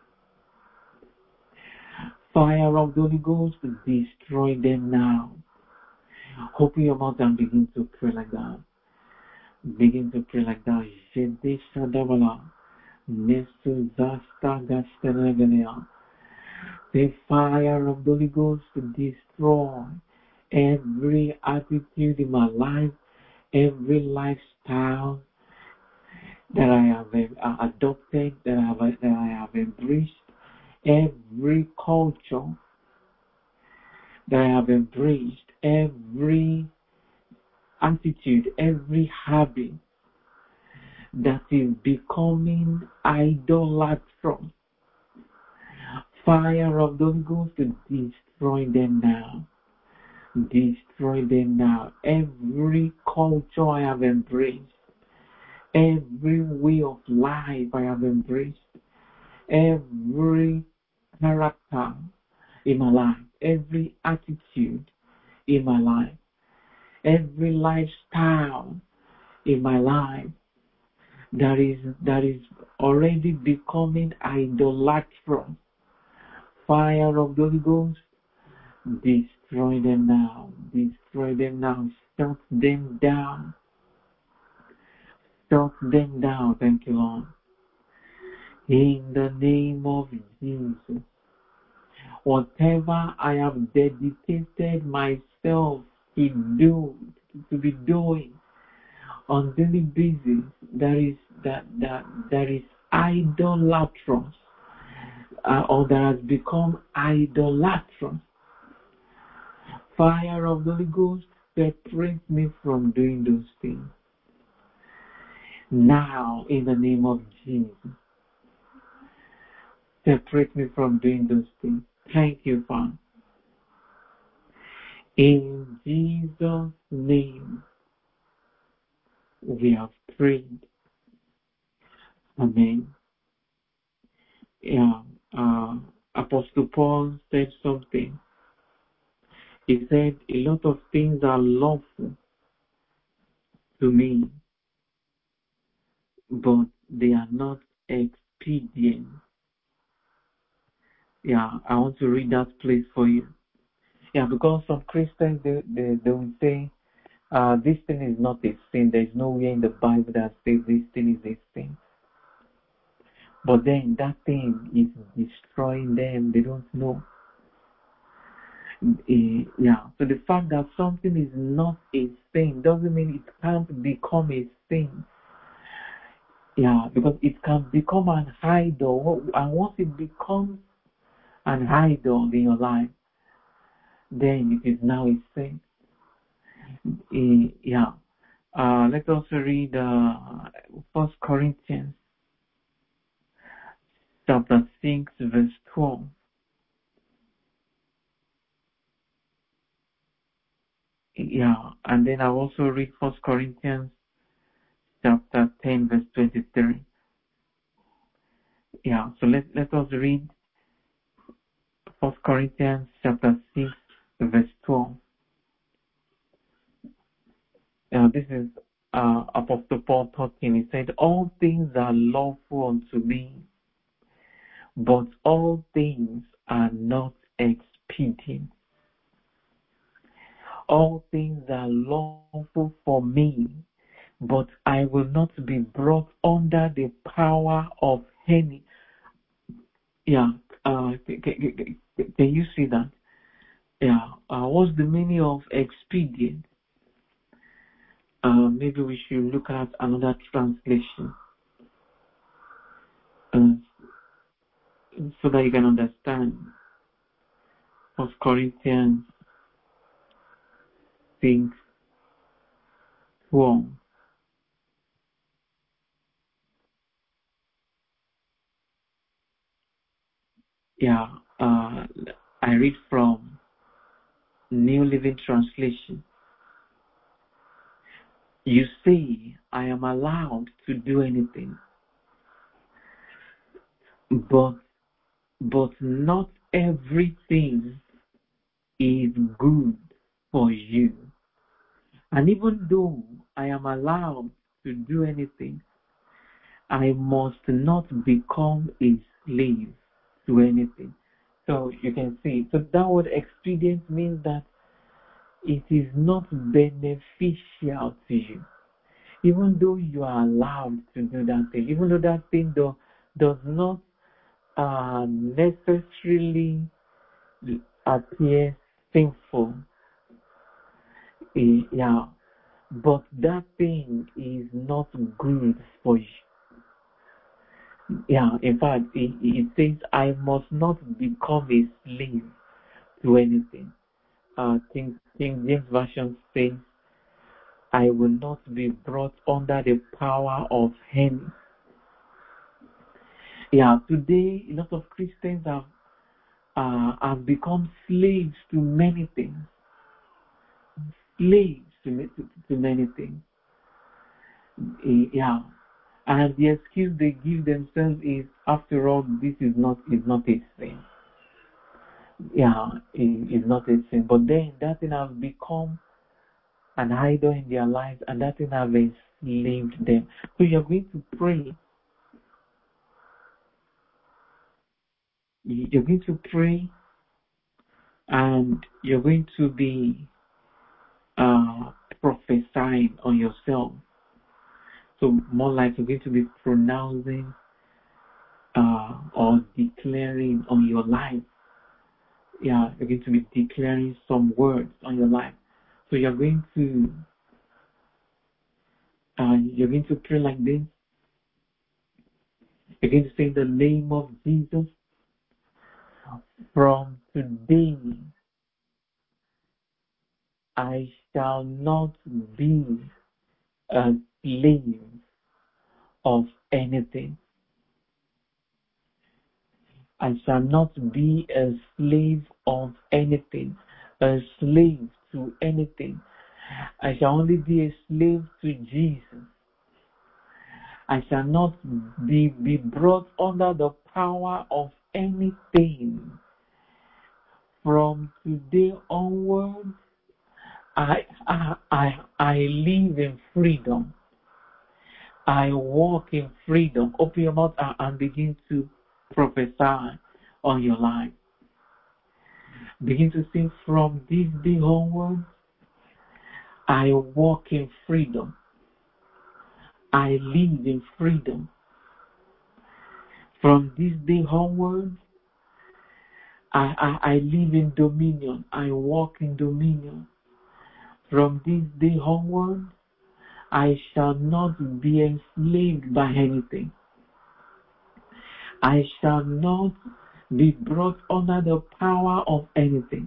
Fire of the Holy Ghost to destroy them now. Open your mouth and begin to pray like that. Begin to pray like that. Jede Shadavala. Nesu Zasta Gastenegalea. The fire of the Holy Ghost to destroy every attitude in my life, every lifestyle that I have adopted, that I have embraced, every culture that I have embraced, every attitude, every habit that is becoming idolatrous. Fire of the Holy Ghost to destroy them now. Destroy them now. Every culture I have embraced, every way of life I have embraced, every character in my life, every attitude in my life, every lifestyle in my life that is already becoming idolatrous. Fire of the Holy Ghost, destroy them now. Destroy them now. Shut them down. Shut them down. Thank you, Lord. In the name of Jesus. Whatever I have dedicated myself to be doing on daily basis, that is idolatrous, or that has become idolatrous. Fire of the Holy Ghost, separate me from doing those things. Now, in the name of Jesus, separate me from doing those things. Thank you, Father. In Jesus' name, we have prayed. Amen. Yeah. Apostle Paul said something. He said, a lot of things are lawful to me, but they are not expedient. Yeah, I want to read that place for you. Yeah, because some Christians, they will say, this thing is not a sin. There is nowhere in the Bible that says this thing is a sin. But then that thing is destroying them. They don't know. Yeah. So the fact that something is not a sin doesn't mean it can't become a sin. Yeah, because it can become an idol. And once it becomes an idol in your life, then it is now a sin. Yeah. Let's also read 1 Corinthians chapter 6, verse 12. Yeah, and then I'll also read 1 Corinthians chapter 10, verse 23. Yeah, so let us read 1 Corinthians chapter 6, verse 12. This is Apostle Paul talking. He said, all things are lawful unto me, but all things are not expedient. All things are lawful for me, but I will not be brought under the power of any. Yeah, can you see that? Yeah, what's the meaning of expedient? Maybe we should look at another translation so that you can understand. 1 Corinthians 6:12. Yeah, I read from New Living Translation. You say, I am allowed to do anything, but not everything is good for you. And even though I am allowed to do anything, I must not become a slave to anything. So you can see, so that word expedient means that it is not beneficial to you. even though you are allowed to do that thing, even though that thing does not necessarily appear sinful, yeah, but that thing is not good for you. Yeah, in fact, it says, I must not become a slave to anything. King James Version says, I will not be brought under the power of any. Yeah, today a lot of Christians have become slaves to many things. Slaves to many things. Yeah, and the excuse they give themselves is, after all, this is not a sin. Yeah, it's not a sin. But then that thing has become an idol in their lives, and that thing has enslaved them. So you're going to pray. You're going to pray, and you're going to be prophesying on yourself. So more like you're going to be pronouncing or declaring on your life. Yeah, you're going to be declaring some words on your life. So you're going to pray like this. You're going to say, in the name of Jesus, from today I shall not be a slave of anything. I shall not be a slave of anything, a slave to anything. I shall only be a slave to Jesus. I shall not be brought under the power of anything. From today onwards, I live in freedom. I walk in freedom. Open your mouth and begin to prophesy on your life. Begin to sing, from this day onwards, I walk in freedom. I live in freedom. From this day onwards, I live in dominion. I walk in dominion. From this day onwards, I shall not be enslaved by anything. I shall not be brought under the power of anything.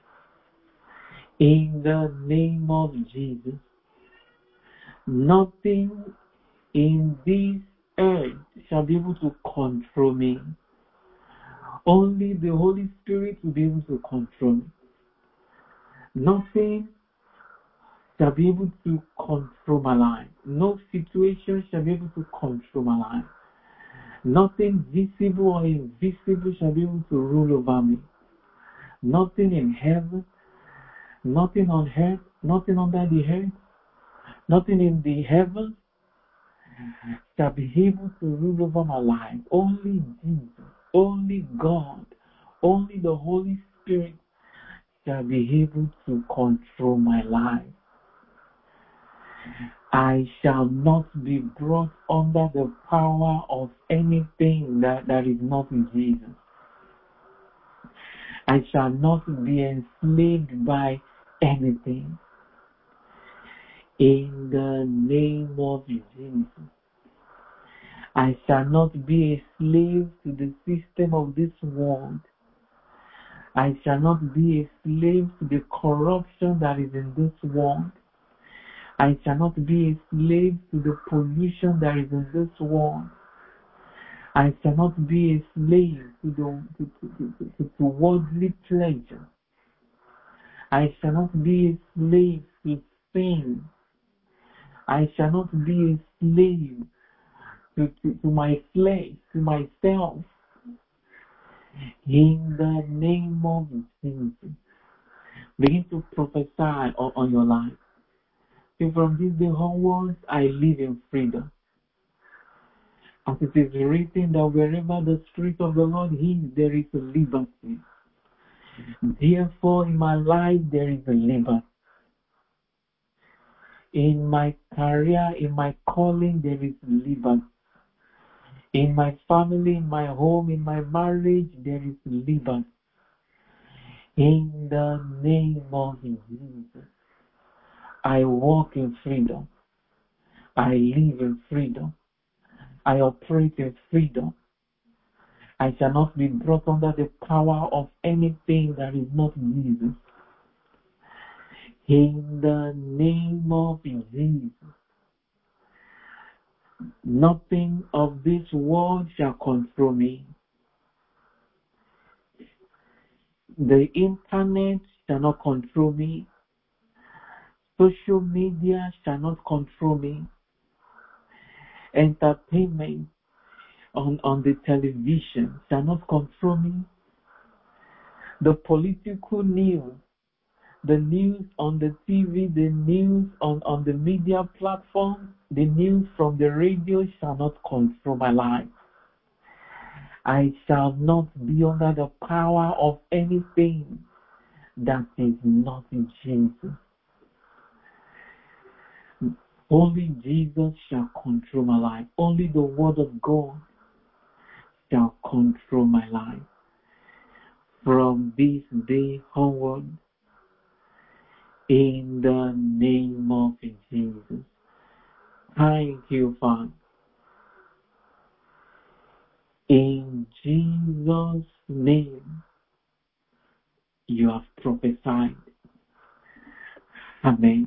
In the name of Jesus, nothing in this earth shall be able to control me. Only the Holy Spirit will be able to control me. Nothing shall be able to control my life. No situation shall be able to control my life. Nothing visible or invisible shall be able to rule over me. Nothing in heaven, nothing on earth, nothing under the earth, nothing in the heavens shall be able to rule over my life. Only Jesus, only God, only the Holy Spirit shall be able to control my life. I shall not be brought under the power of anything that is not in Jesus. I shall not be enslaved by anything. In the name of Jesus, I shall not be a slave to the system of this world. I shall not be a slave to the corruption that is in this world. I shall not be a slave to the pollution that is in this world. I shall not be a slave to worldly pleasure. I shall not be a slave to sin. I shall not be a slave to my flesh, to myself. In the name of Jesus, begin to prophesy on your life. So from this day onwards, I live in freedom. As it is written that wherever the Spirit of the Lord is, there is a liberty. Therefore, in my life, there is a liberty. In my career, in my calling, there is liberty. In my family, in my home, in my marriage, there is liberty. In the name of Jesus, I walk in freedom. I live in freedom. I operate in freedom. I shall not be brought under the power of anything that is not Jesus. In the name of Jesus, nothing of this world shall control me. The internet shall not control me. Social media shall not control me. Entertainment on the television shall not control me. The political news, the news on the TV, the news on the media platform, the news from the radio shall not control my life. I shall not be under the power of anything that is not in Jesus. Only Jesus shall control my life. Only the Word of God shall control my life. From this day onward, in the name of Jesus. Thank you, Father. In Jesus' name, you have prophesied. Amen.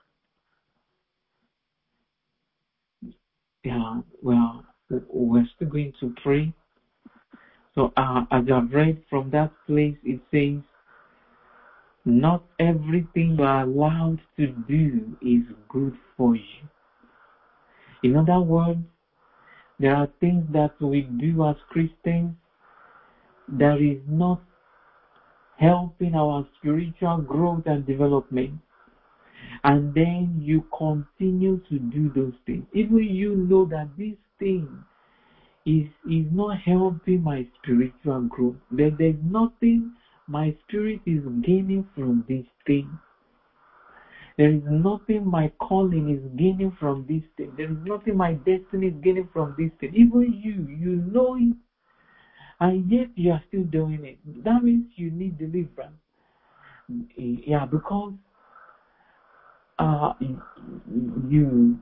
Yeah, well, we're still going to pray. So, as I've read from that place, it says, not everything you are allowed to do is good for you. In other words, there are things that we do as Christians that is not helping our spiritual growth and development. And then you continue to do those things. Even you know that this thing is not helping my spiritual growth. There's nothing my spirit is gaining from this thing. There is nothing my calling is gaining from this thing. There is nothing my destiny is gaining from this thing. Even you know it, and yet you are still doing it. That means you need deliverance. Yeah, because you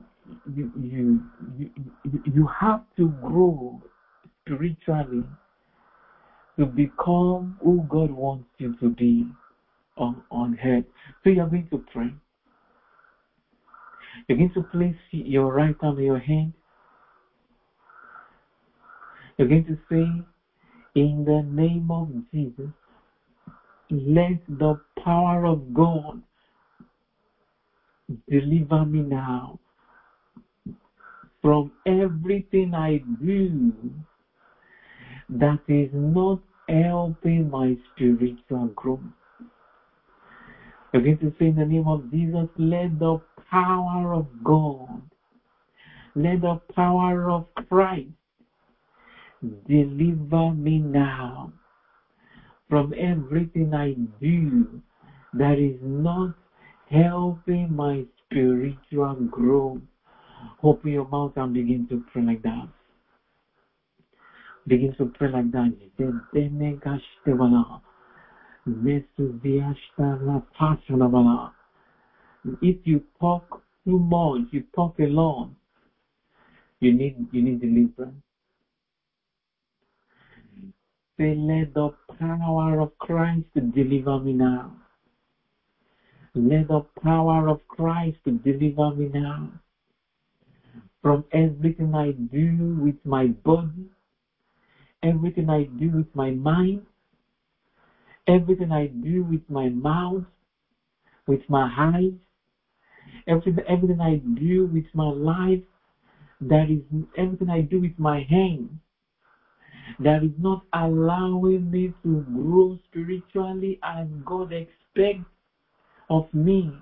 have to grow spiritually to become who God wants you to be on earth. So you're going to pray. You're going to place your right hand on your hand. You're going to say, in the name of Jesus, let the power of God deliver me now from everything I do that is not helping my spiritual growth. You're going to say, in the name of Jesus, let the power of God, let the power of Christ deliver me now from everything I do that is not helping my spiritual growth. Open your mouth and begin to pray like that. Begin to pray like that. If you talk too much, you talk alone, you need deliverance. Say, let the power of Christ deliver me now. Let the power of Christ deliver me now from everything I do with my body, everything I do with my mind, everything I do with my mouth, with my eyes, everything I do with my life, that is everything I do with my hands, that is not allowing me to grow spiritually as God expects of me.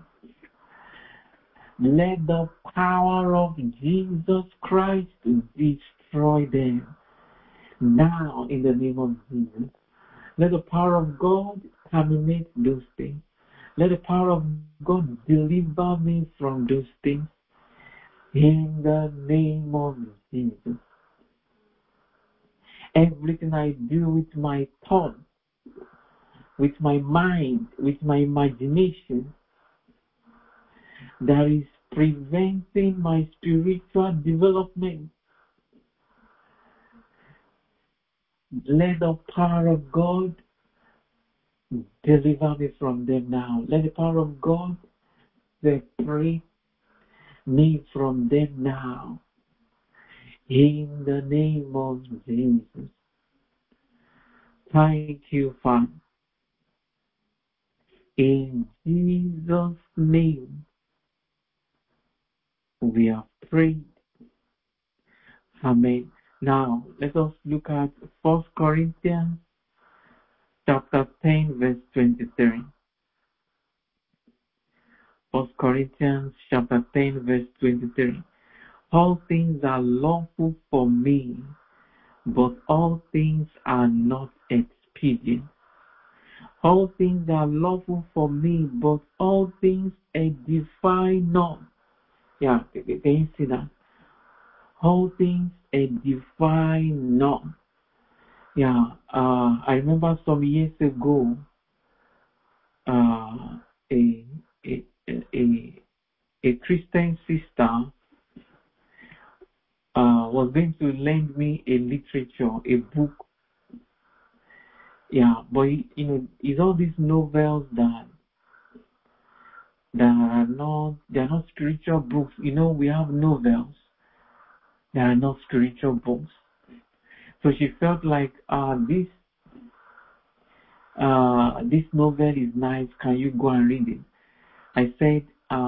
Let the power of Jesus Christ destroy them now in the name of Jesus. Let the power of God terminate those things. Let the power of God deliver me from those things in the name of Jesus. Everything I do with my thoughts, with my mind, with my imagination, that is preventing my spiritual development, let the power of God deliver me from them now. Let the power of God separate me from them now. In the name of Jesus. Thank you, Father. In Jesus' name, we have prayed. Amen. Now, let us look at 1 Corinthians chapter 10, verse 23. 1 Corinthians chapter 10, verse 23. All things are lawful for me, but all things are not expedient. All things are lawful for me, but all things edify not. Yeah, can you see that? All things edify not. Yeah, I remember some years ago, a Christian sister was going to lend me a literature, a book. Yeah, but it's all these novels that are not spiritual books. We have novels that are not spiritual books. So she felt like this novel is nice. Can you go and read it? I said,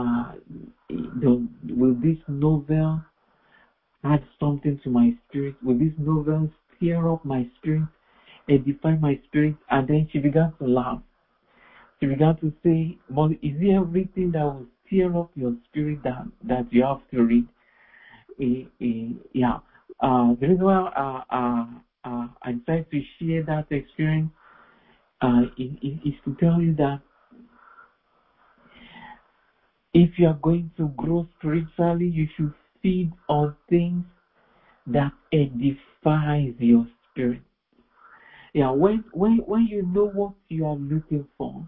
will this novel add something to my spirit? Will this novel stir up my spirit, edify my spirit? And then she began to laugh. She began to say, but is it everything that will stir up your spirit that you have to read? Yeah. The reason why I decided to share that experience is to tell you that if you are going to grow spiritually, you should feed on things that edifies your spirit. Yeah, when you know what you are looking for,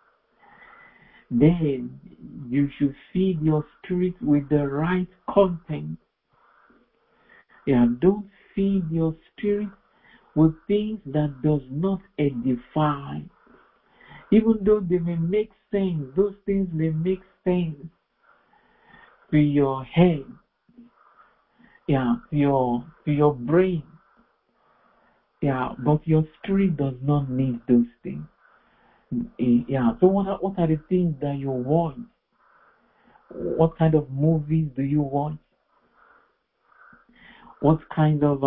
then you should feed your spirit with the right content. Yeah, don't feed your spirit with things that does not edify. Even though they may make sense, those things may make sense to your head, yeah, to your brain, yeah, but your spirit does not need those things. Yeah, so what are the things that you want? What kind of movies do you watch? What kind of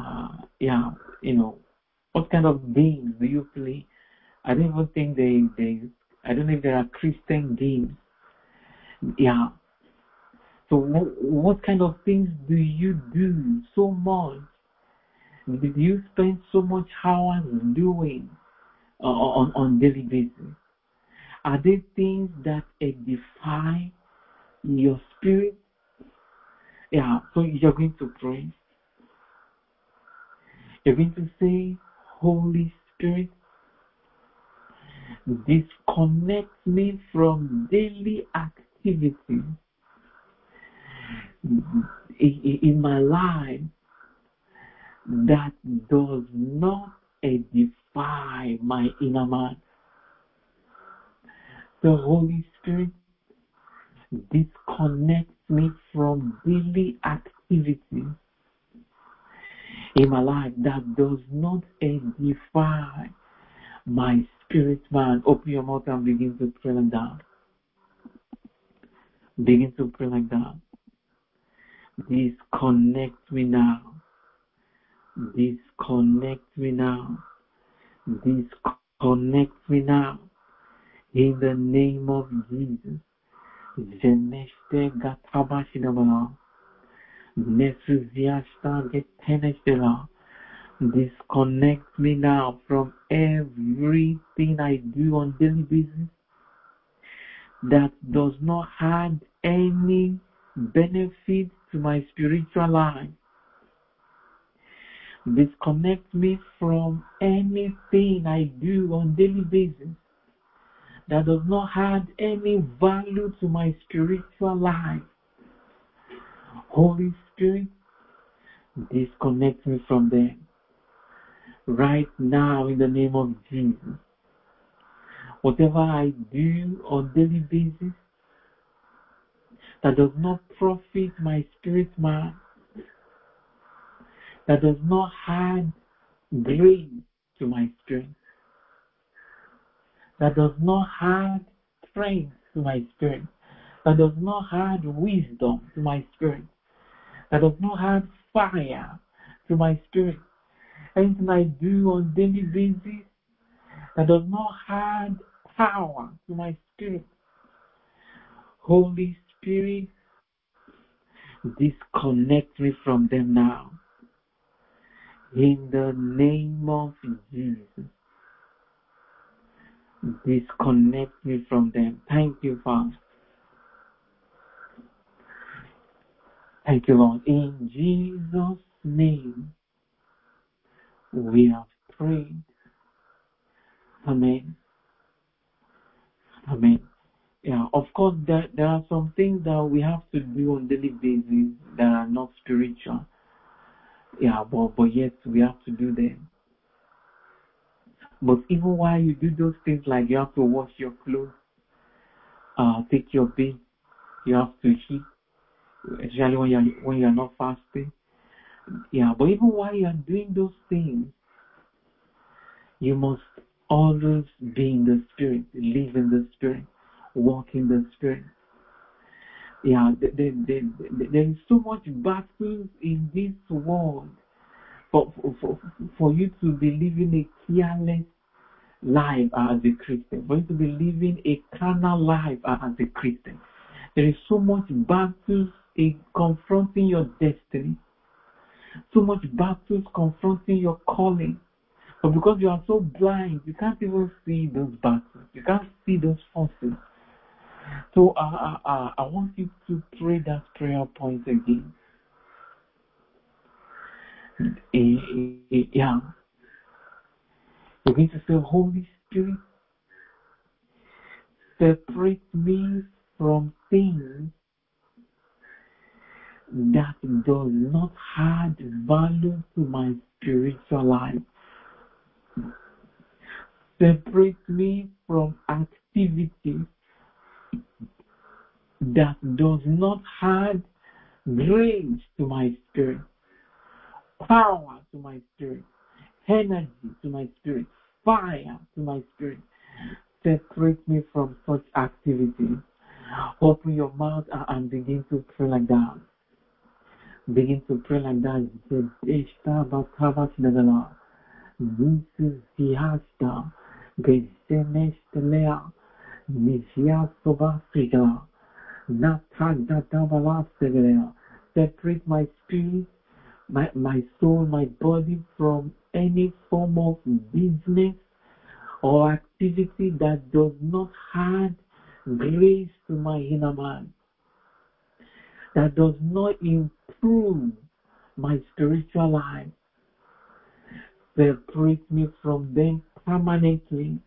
what kind of games do you play? I don't even think I don't know if there are Christian games. Yeah. So what kind of things do you do so much? Do you spend so much hours doing on daily basis? Are they things that edify your spirit? Yeah. So you're going to pray. You're going to say, Holy Spirit, disconnect me from daily activities in my life that does not edify my inner man. The Holy Spirit disconnects me from daily activities in my life that does not edify my spirit man. Open your mouth and begin to pray like that. Begin to pray like that. Disconnect me now. Disconnect me now. Disconnect me now. In the name of Jesus. Zeneste gatabashidabala. Nesuziasta getenestela. Disconnect me now from everything I do on daily basis that does not add any benefit to my spiritual life. Disconnect me from anything I do on daily basis that does not add any value to my spiritual life. Holy Spirit, disconnect me from them right now in the name of Jesus. Whatever I do on daily basis that does not profit my spirit man, that does not add grace to my strength, that does not add strength to my spirit, that does not add wisdom to my spirit, that does not add fire to my spirit. Anything I do on daily basis that does not add power to my spirit. Holy Spirit, disconnect me from them now. In the name of Jesus, disconnect me from them. Thank you, Father. Thank you, Lord. In Jesus' name, we have prayed. Amen. Amen. Yeah, of course, there are some things that we have to do on daily basis that are not spiritual. Yeah, but yet we have to do them. But even while you do those things, like you have to wash your clothes, take your bath, you have to eat, especially when you're not fasting. Yeah, but even while you are doing those things, you must always be in the Spirit, live in the Spirit, walk in the Spirit. Yeah, there is so much battles in this world for you to be living a careless life as a Christian, for you to be living a carnal life as a Christian. There is so much battles in confronting your destiny, so much battles confronting your calling. But because you are so blind, you can't even see those battles. You can't see those forces. So I want you to pray that prayer point again. Yeah. You're going to say, Holy Spirit, separate me from things that does not add value to my spiritual life. Separate me from activities that does not add grace to my spirit, power to my spirit, energy to my spirit, fire to my spirit. Separate me from such activities. Open your mouth and begin to pray like that. Begin to pray like that. Nisu Siasta, Gesemestelea, Nisia Sobafriga, Natadavala Segelea. Separate my spirit, my soul, my body from any form of business or activity that does not add grace to my inner man, that does not improve my spiritual life. Separate me from them permanently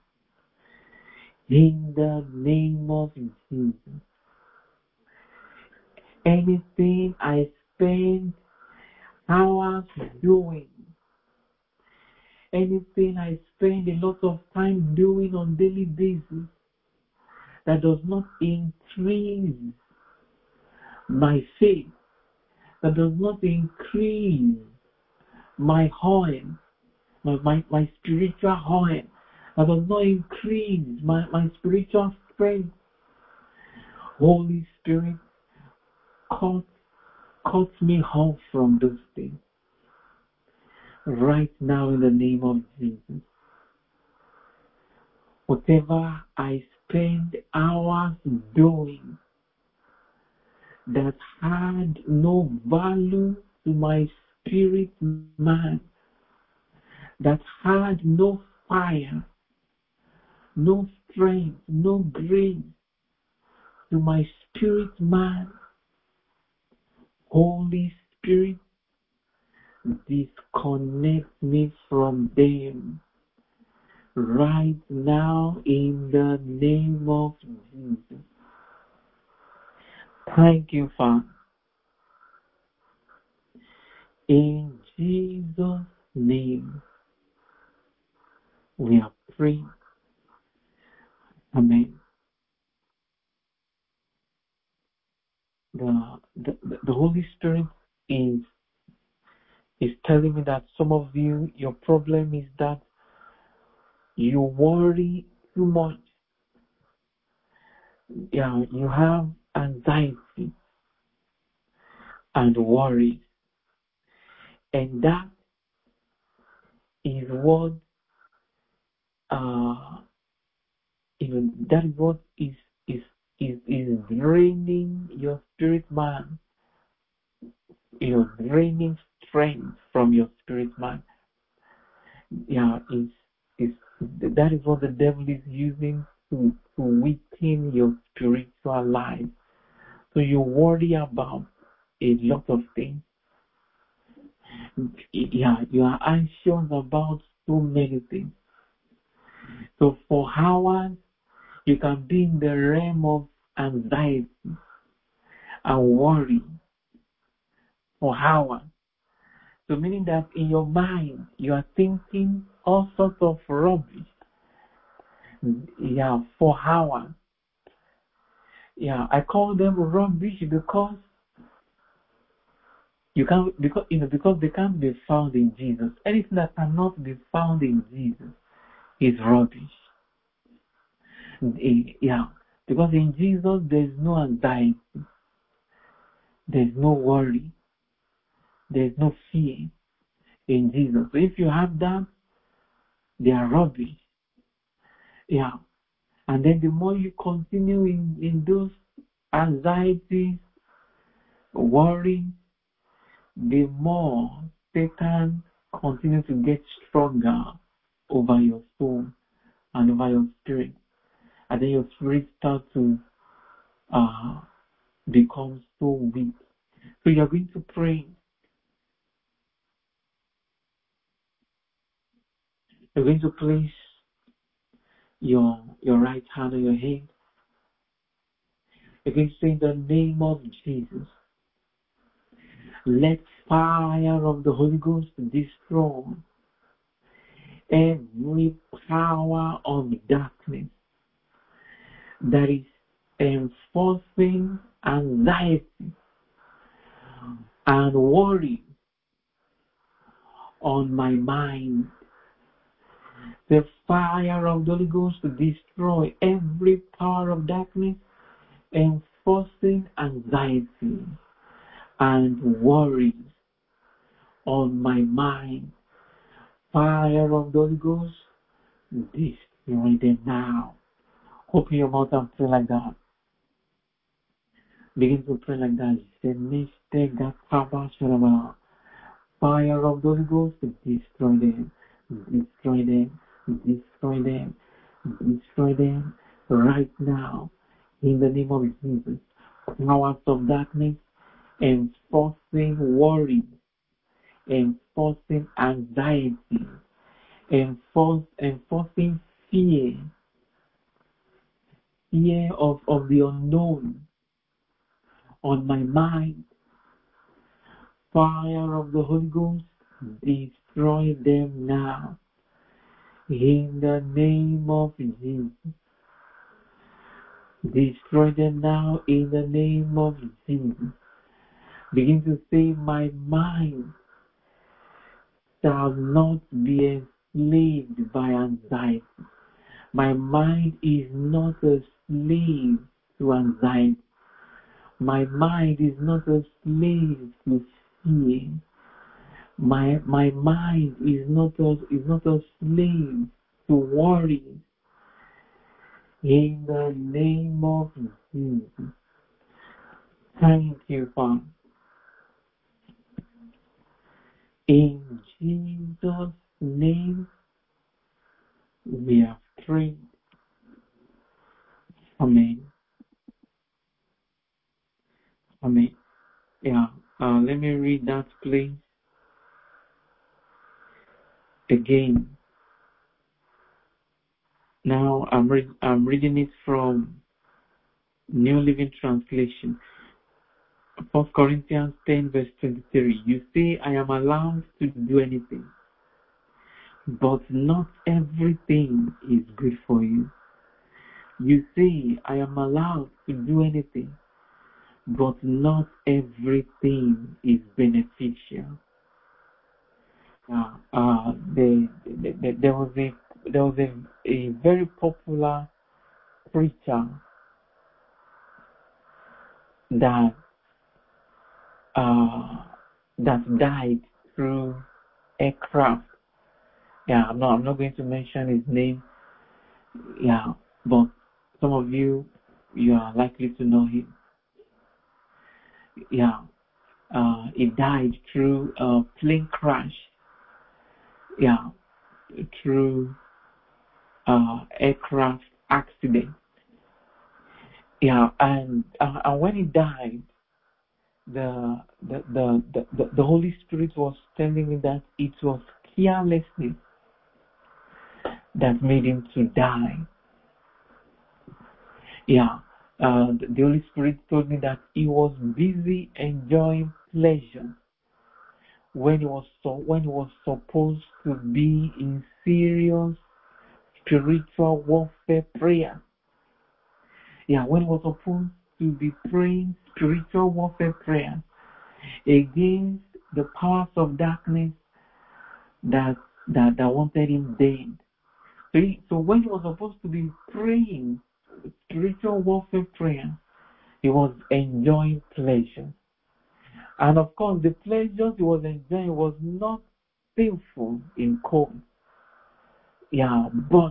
in the name of Jesus. Anything I spend hours doing, anything I spend a lot of time doing on daily basis that does not increase my faith, that does not increase my oil, my spiritual oil, that does not increase my spiritual strength. Holy Spirit, cut me off from those things right now in the name of Jesus. Whatever I spend hours doing that had no value to my spirit man, that had no fire, no strength, no grace, to my spirit man. Holy Spirit, disconnect me from them right now in the name of Jesus. Thank you, Father. In Jesus' name, we are praying. Amen. The Holy Spirit is telling me that some of you, your problem is that you worry too much. Yeah, you have anxiety and worry, and that is what that is what is draining your spirit man. You're draining strength from your spirit man. Yeah, that is what the devil is using to weaken your spiritual life. So you worry about a lot of things. Yeah, you are anxious about so many things. So for hours, you can be in the realm of anxiety and worry for hours. So meaning that in your mind, you are thinking all sorts of rubbish. Yeah, for hours. Yeah, I call them rubbish because because they can't be found in Jesus. Anything that cannot be found in Jesus is rubbish. Yeah, because in Jesus there's no anxiety, there's no worry, there's no fear in Jesus. So if you have that, they are rubbish. Yeah, and then the more you continue in those anxieties, worry, the more Satan continues to get stronger over your soul and over your spirit. And then your spirit starts to become so weak. So you're going to pray. You're going to place your right hand on your head. You're going to say in the name of Jesus, let fire of the Holy Ghost destroy every power of darkness that is enforcing anxiety and worry on my mind. The fire of the Holy Ghost to destroy every power of darkness enforcing anxiety and worry on my mind. Fire of the Holy Ghost, destroy them now. Open your mouth and pray like that. Begin to pray like that. Fire of the Holy Ghost, destroy them, destroy them, destroy them, destroy them right now. In the name of Jesus. Powers of darkness, enforcing worry, enforcing anxiety, enforcing fear of the unknown on my mind. Fire of the Holy Ghost, destroy them now. In the name of Jesus. Destroy them now in the name of Jesus. Begin to say, my mind shall not be enslaved by anxiety. My mind is not a slave to anxiety. My mind is not a slave to fear. My mind is not a slave to worry. In the name of Jesus. Thank you, Father. In Jesus' name, we have prayed. Amen. Yeah, let me read that please again. Now I'm reading it from New Living Translation. 1 Corinthians 10 verse 23. You say, I am allowed to do anything, but not everything is good for you. You say, I am allowed to do anything, but not everything is beneficial. There was a very popular preacher that died through aircraft. Yeah, I'm not going to mention his name. Yeah, but some of you are likely to know him. Yeah, he died through a plane crash. Yeah, through aircraft accident. Yeah, and when he died, the Holy Spirit was telling me that it was carelessness that made him to die. Yeah, the Holy Spirit told me that he was busy enjoying pleasure when he was supposed to be in serious spiritual warfare prayer. Yeah, when he was supposed to be praying spiritual warfare prayer against the powers of darkness that wanted him dead. So when he was supposed to be praying spiritual warfare prayer, he was enjoying pleasure. And of course, the pleasures he was enjoying was not painful in court. Yeah, but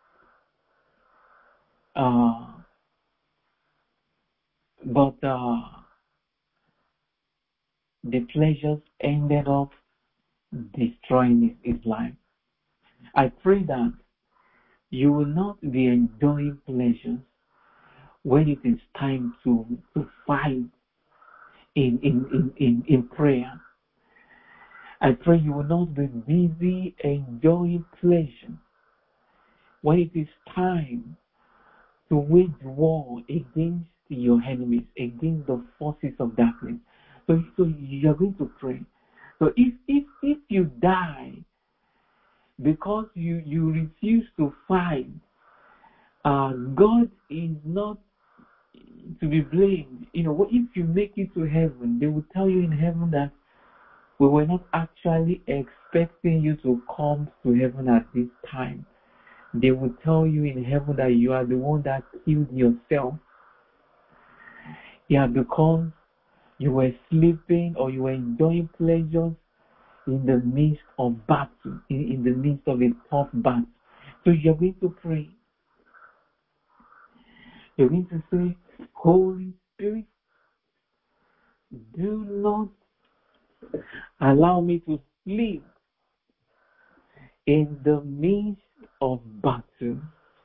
the pleasures ended up destroying his life. I pray that you will not be enjoying pleasures when it is time to fight in prayer. I pray you will not be busy enjoying pleasure when it is time to wage war against your enemies, against the forces of darkness. So you are going to pray. So if you die because you refuse to fight, God is not to be blamed. If you make it to heaven, they will tell you in heaven that we were not actually expecting you to come to heaven at this time. They will tell you in heaven that you are the one that killed yourself. Yeah, because you were sleeping or you were enjoying pleasures in the midst of battle, in the midst of a tough battle. So you're going to pray. You're going to say, Holy Spirit, do not allow me to sleep in the midst of battle.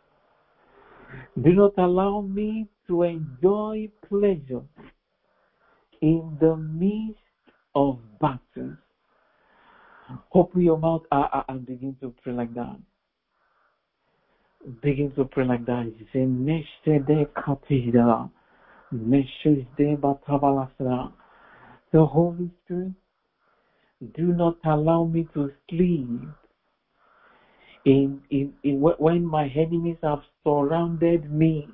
Do not allow me to enjoy pleasure in the midst of battle. Open your mouth and begin to pray like that. Begin to pray like that. You say, Neshede Katida, Neshede Batabalasra. The Holy Spirit, do not allow me to sleep when my enemies have surrounded me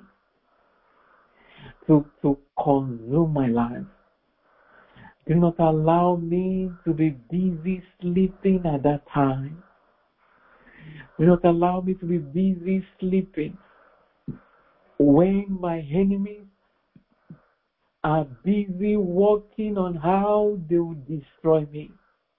to consume my life. Do not allow me to be busy sleeping at that time. Do not allow me to be busy sleeping when my enemies are busy working on how they will destroy me.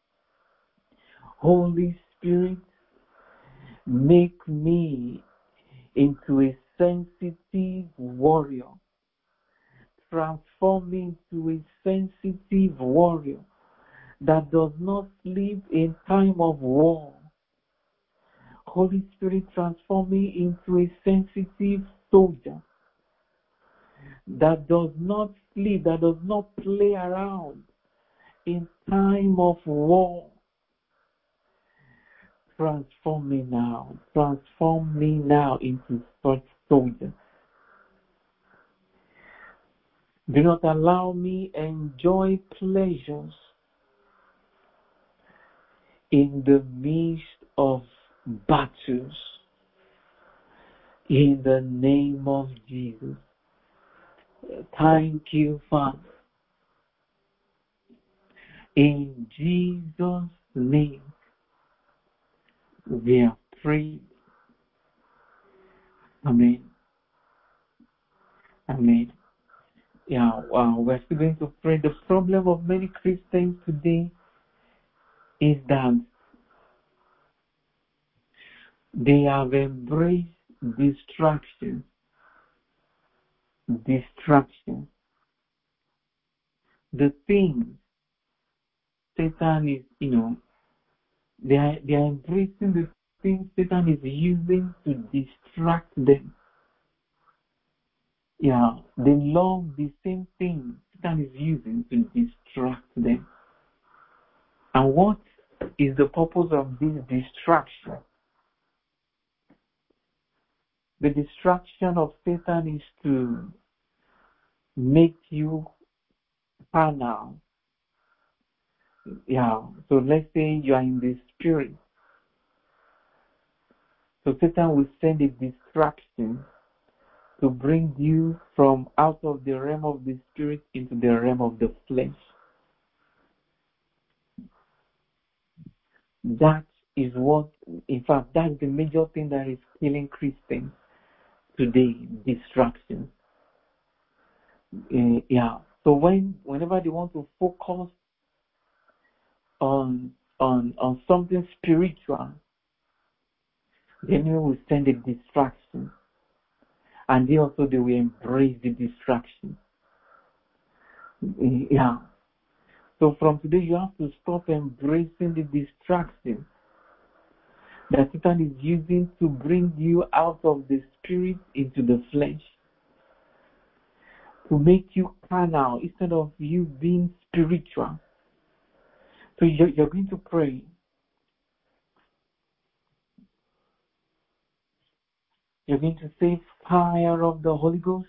Holy Spirit, make me into a sensitive warrior. Transform me into a sensitive warrior that does not sleep in time of war. Holy Spirit, transform me into a sensitive soldier that does not sleep, that does not play around in time of war. Transform me now. Transform me now into such soldier. Do not allow me enjoy pleasures in the midst of battles. In the name of Jesus. Thank you, Father. In Jesus' name, we are prayed. Amen. Amen. Yeah, we're still going to pray. The problem of many Christians today is that they have embraced distraction. Distraction. The things Satan is, they are embracing the things Satan is using to distract them. Yeah, they love the same thing Satan is using to distract them. And what is the purpose of this distraction? The distraction of Satan is to make you carnal. Yeah, so let's say you are in the spirit. So Satan will send a distraction to bring you from out of the realm of the spirit into the realm of the flesh. That is what, in fact, that's the major thing that is killing Christians today, distraction. Yeah. So whenever they want to focus on something spiritual, the enemy will send a distraction. And they will embrace the distraction. Yeah. So from today, you have to stop embracing the distraction that Satan is using to bring you out of the spirit into the flesh, to make you carnal instead of you being spiritual. So you're going to pray. You're going to say, fire of the Holy Ghost,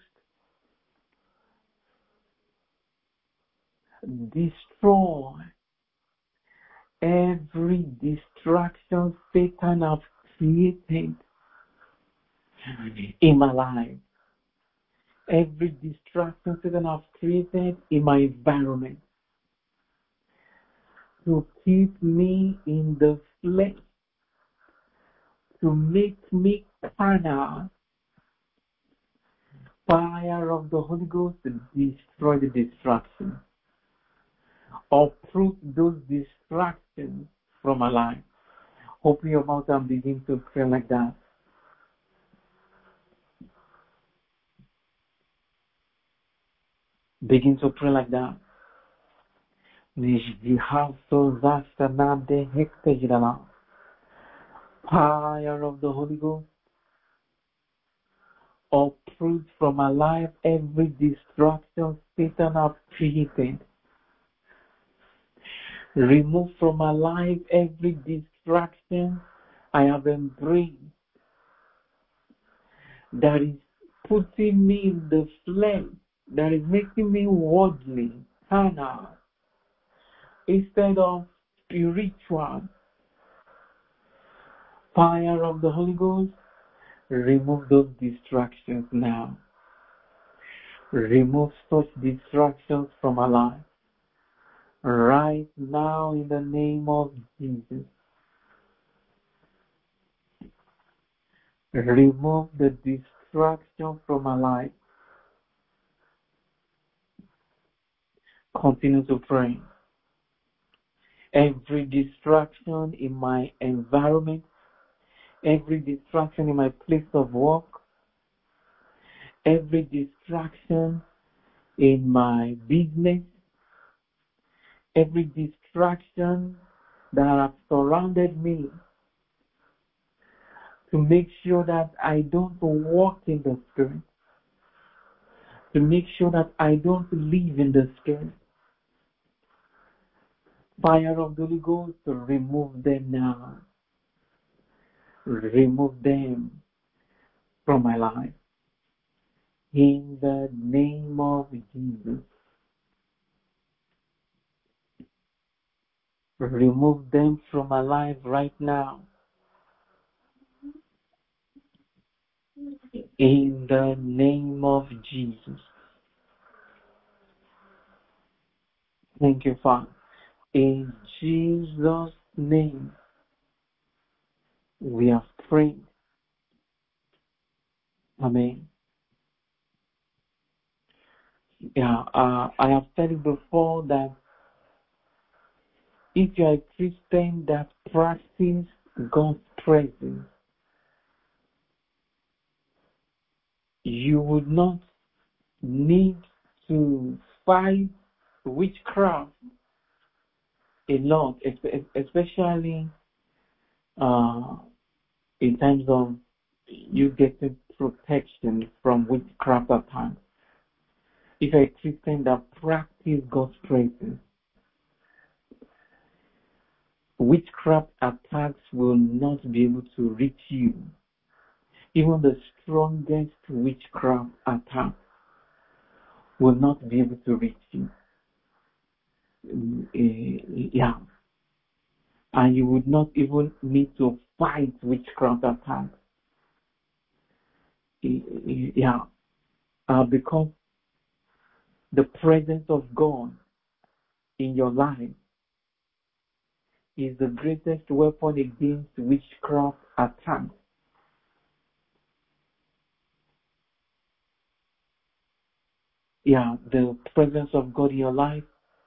destroy every distraction Satan has created in my life. Every distraction Satan has created in my environment to keep me in the flesh, to make me carnal. Fire of the Holy Ghost to destroy the distraction. Uproot those distractions from my life. Open your mouth and begin to pray like that. Begin to pray like that. Fire of the Holy Ghost, uproot from my life every distraction Satan has created. Remove from my life every distraction I have embraced that is putting me in the flesh, that is making me worldly, carnal, instead of spiritual. Fire of the Holy Ghost, remove those distractions now. Remove such distractions from our life. Right now in the name of Jesus. Remove the distraction from our life. Continue to pray. Every distraction in my environment, every distraction in my place of work, every distraction in my business, every distraction that has surrounded me to make sure that I don't walk in the Spirit, to make sure that I don't live in the spirit. Fire of the Holy Ghost, remove them now. Remove them from my life. In the name of Jesus. Remove them from my life right now. In the name of Jesus. Thank you, Father. In Jesus' name, we have prayed. Amen. Yeah, I have said it before that if you are a Christian that practices God's presence, you would not need to fight witchcraft a lot, especially in terms of you getting protection from witchcraft attacks. If you're a Christian that practices God's presence, witchcraft attacks will not be able to reach you. Even the strongest witchcraft attack will not be able to reach you. Yeah. And you would not even need to fight witchcraft attacks. Yeah. Because the presence of God in your life is the greatest weapon against witchcraft attacks. Yeah, the presence of God in your life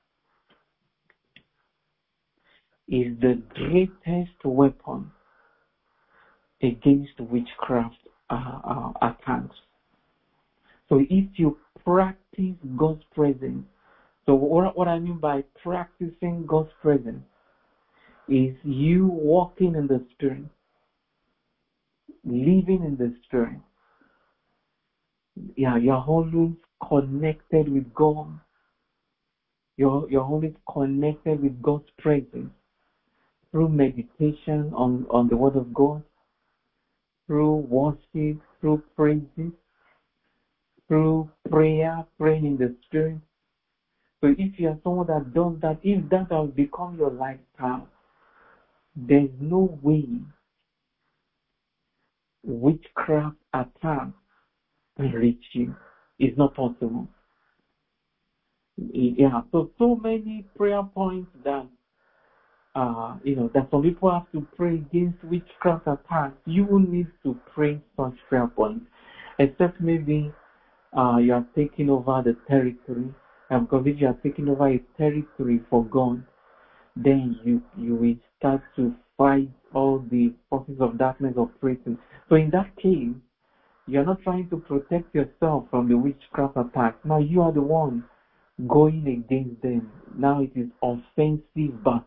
is the greatest weapon against witchcraft attacks. So if you practice God's presence, so what I mean by practicing God's presence is you walking in the Spirit, living in the Spirit. Yeah, you're always connected with God. You're always connected with God's presence through meditation on the Word of God, through worship, through praises, through prayer, praying in the Spirit. So if you are someone that does that, if that has become your lifestyle, there's no way witchcraft attack will reach you. It's not possible. Yeah, so many prayer points that that some people have to pray against witchcraft attacks. You will need to pray such prayer points, except maybe you are taking over the territory. Because if you are taking over a territory for God, then you will start to fight all the forces of darkness operating. So in that case, you are not trying to protect yourself from the witchcraft attack. Now you are the one going against them. Now it is offensive, but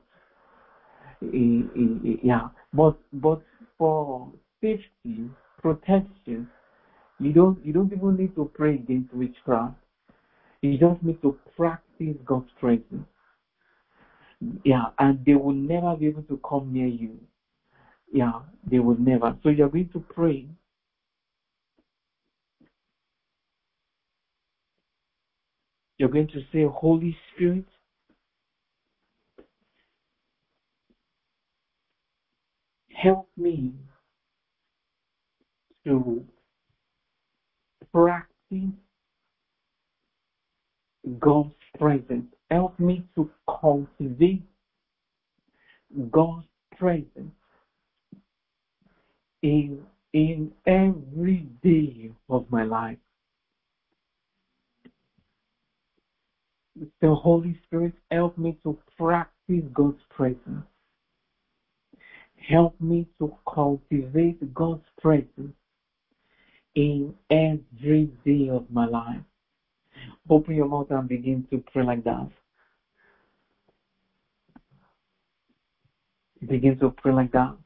yeah. But for safety, protection, you don't even need to pray against witchcraft. You just need to practice God's presence. Yeah, and they will never be able to come near you. Yeah, they will never. So you're going to pray. You're going to say, Holy Spirit, help me to practice God's presence. Help me to cultivate God's presence in every day of my life. The Holy Spirit, help me to practice God's presence. Help me to cultivate God's presence in every day of my life. Open your mouth and begin to pray like that. Begin to pray like that.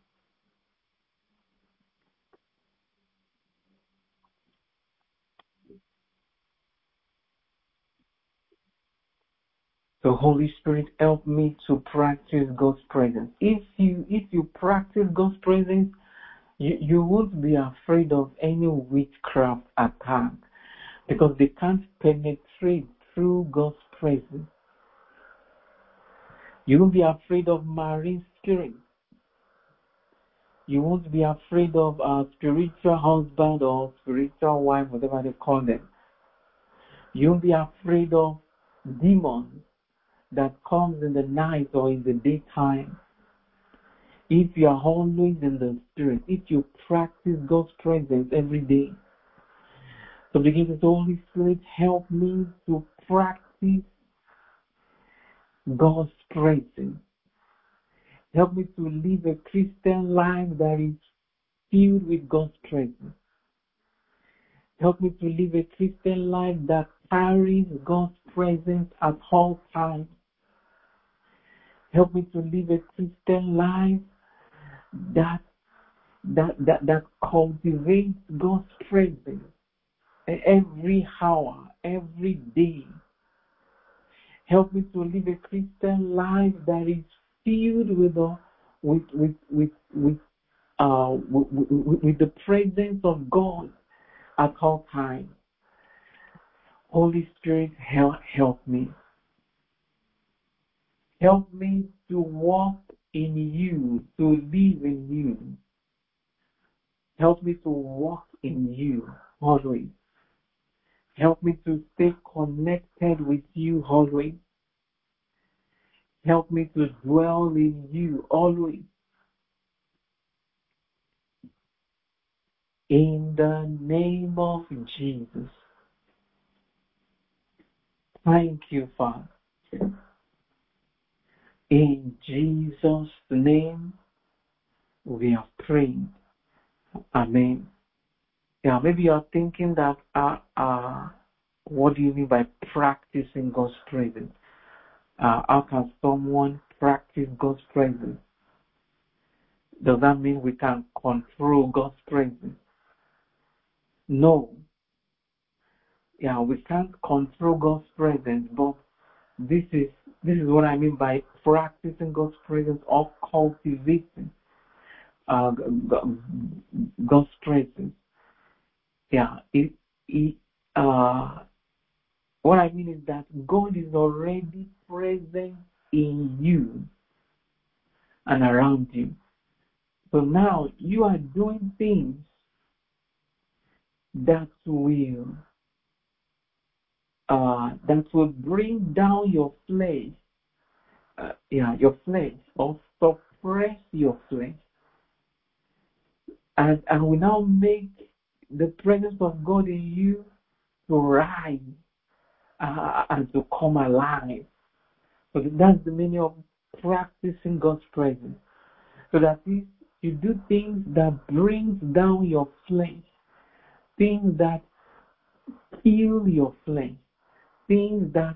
So Holy Spirit, help me to practice God's presence. If you practice God's presence, you won't be afraid of any witchcraft attack, because they can't penetrate through God's presence. You won't be afraid of marine spirits. You won't be afraid of a spiritual husband or spiritual wife, whatever they call them. You won't be afraid of demons that comes in the night or in the daytime. If you are always in the Spirit, if you practice God's presence every day. So begin to say, Holy Spirit, help me to practice God's presence. Help me to live a Christian life that is filled with God's presence. Help me to live a Christian life that carries God's presence at all times. Help me to live a Christian life that cultivates God's presence every hour, every day. Help me to live a Christian life that is filled with the presence of God at all times. Holy Spirit, help me. Help me to walk in you, to live in you. Help me to walk in you always. Help me to stay connected with you always. Help me to dwell in you always. In the name of Jesus. Thank you, Father. In Jesus' name, we are praying. Amen. Yeah, maybe you're thinking that, what do you mean by practicing God's presence? How can someone practice God's presence? Does that mean we can control God's presence? No. Yeah, we can't control God's presence, but this is what I mean by practicing God's presence or cultivating God's presence. Yeah, what I mean is that God is already present in you and around you. So now you are doing things that will bring down your flesh, your flesh, or suppress your flesh, and will now make the presence of God in you to rise and to come alive. So that's the meaning of practicing God's presence. So that is, you do things that brings down your flesh, things that kill your flesh, things that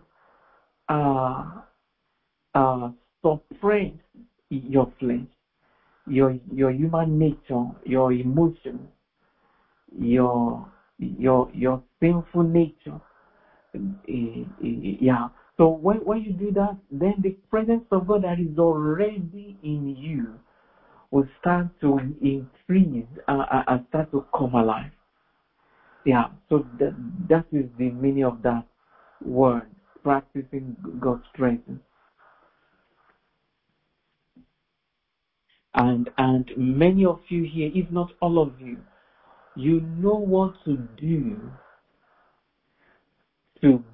suppress your flesh, your human nature, your emotions, your sinful nature. Yeah. So when you do that, then the presence of God that is already in you will start to increase and start to come alive. Yeah. So that is the meaning of that word, practicing God's presence. And many of you here, if not all of you, you know what to do to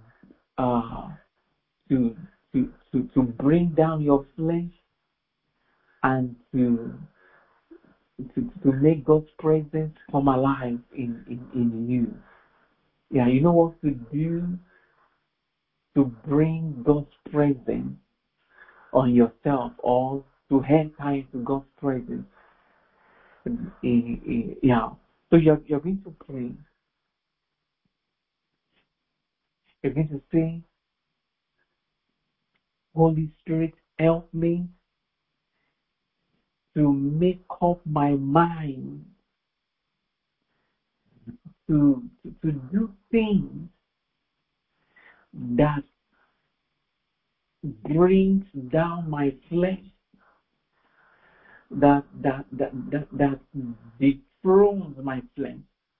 bring down your flesh and to make God's presence come alive in you. Yeah, you know what to do to bring God's presence on yourself or to enter into God's presence. Yeah. So you're going to pray. You're going to say, Holy Spirit, help me to make up my mind to do things that brings down my flesh, that dethrones my flesh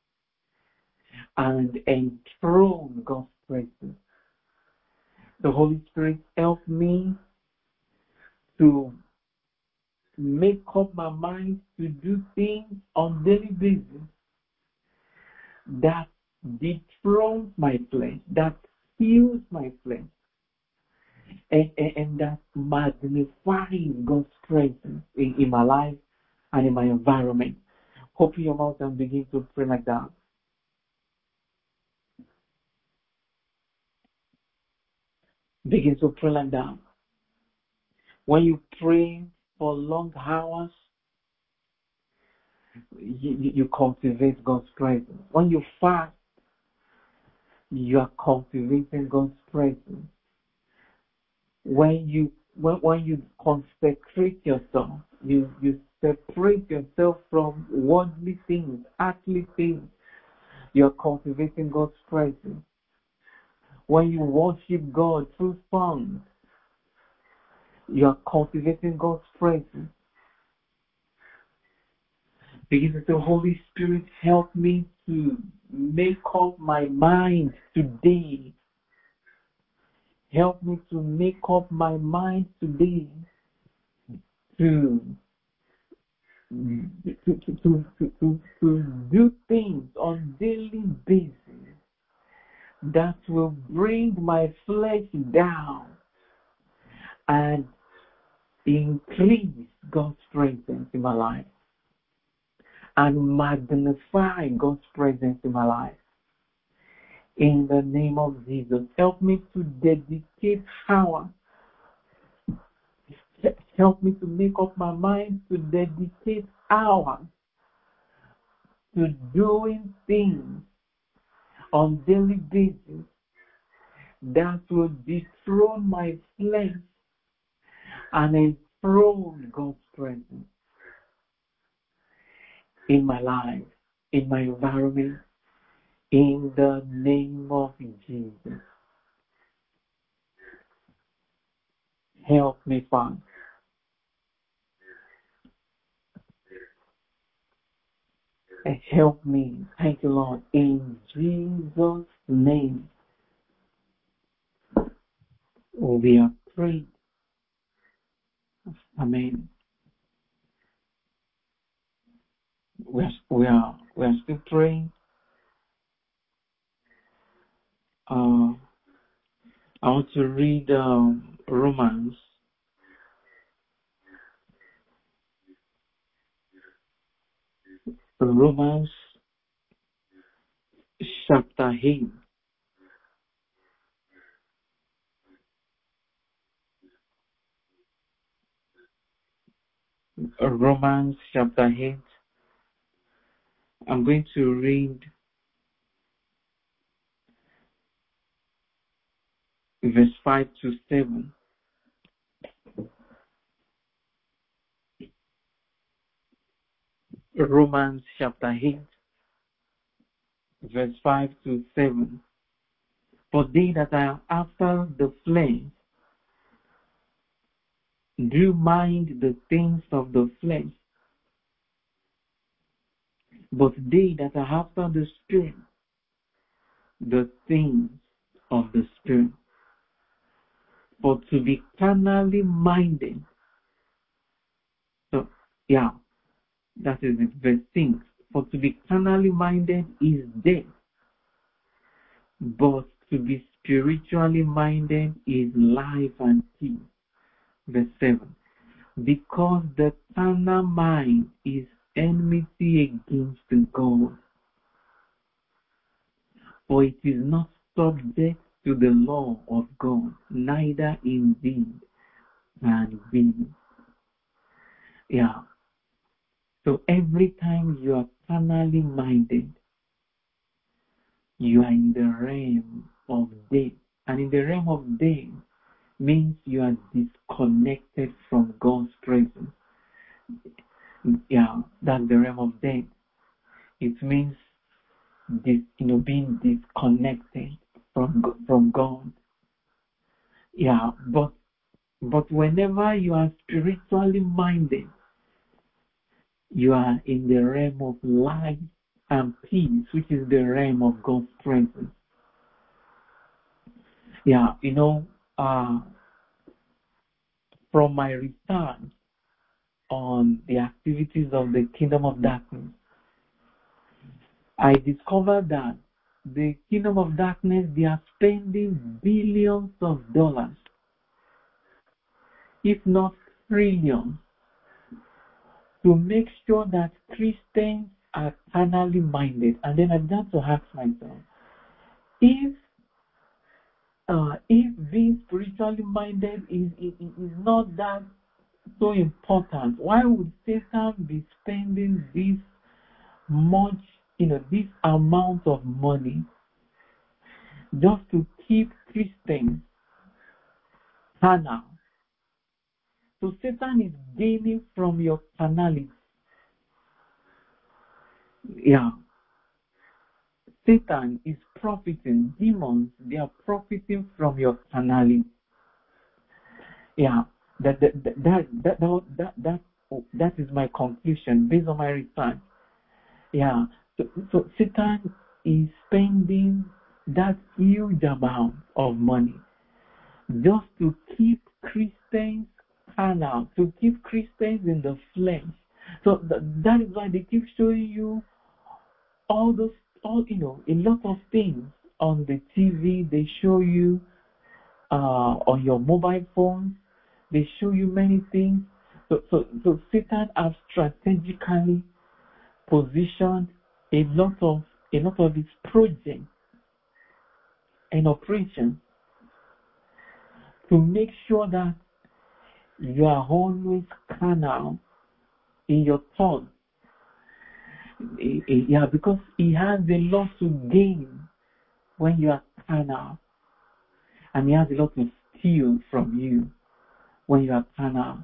and enthrone God's presence. The Holy Spirit help me to make up my mind to do things on daily basis that dethrones my flesh, that heals my flesh, and that magnifies God's presence in my life and in my environment. Open your mouth and begin to pray like that. Begin to pray like that. When you pray for long hours, you cultivate God's presence. When you fast, you are cultivating God's presence. When you consecrate yourself, you separate yourself from worldly things, earthly things, you are cultivating God's presence. When you worship God through songs, you are cultivating God's presence. Begin to say, Holy Spirit, help me to make up my mind today. Help me to make up my mind today to do things on daily basis that will bring my flesh down and increase God's presence in my life and magnify God's presence in my life. In the name of Jesus, help me to dedicate hours. Help me to make up my mind to dedicate hours to doing things on daily basis that will dethrone my flesh and enthrone God's presence in my life, in my environment, in the name of Jesus. Help me, Father. Help me. Thank you, Lord. In Jesus' name, we are praying. Amen. We are still praying. I want to read Romans chapter 8. Romans chapter 8. I'm going to read verse 5 to 7. Romans chapter 8, verse 5 to 7. For they that are after the flesh do mind the things of the flesh, but they that are after the Spirit, the things of the Spirit. For to be carnally minded, so yeah, that is it, verse 6. For to be carnally minded is death, but to be spiritually minded is life and peace. Verse 7. Because the carnal mind is enmity against God, for it is not subject to the law of God, neither indeed can be. Yeah. So every time you are carnally minded, you are in the realm of death. And in the realm of death means you are disconnected from God's presence. Yeah, that's the realm of death. It means being disconnected from God. Yeah, but But whenever you are spiritually minded, you are in the realm of light and peace, which is the realm of God's presence. Yeah, from my research on the activities of the kingdom of darkness, I discovered that the kingdom of darkness, they are spending billions of dollars, if not trillions, to make sure that Christians are carnally minded. And then I began to ask myself, if being spiritually minded is not that so important, why would Satan be spending this much, this amount of money just to keep Christians carnal? So Satan is gaining from your carnality. Yeah. Satan is profiting. Demons, they are profiting from your carnality. Yeah. That is my conclusion based on my research. Yeah. So Satan is spending that huge amount of money just to keep Christians carnal, to keep Christians in the flesh. So that is why they keep showing you a lot of things on the TV. They show you on your mobile phone. They show you many things. So Satan has strategically positioned a lot of his projects and operations to make sure that you are always carnal in your thoughts. Yeah, because he has a lot to gain when you are carnal, and he has a lot to steal from you when you are carnal.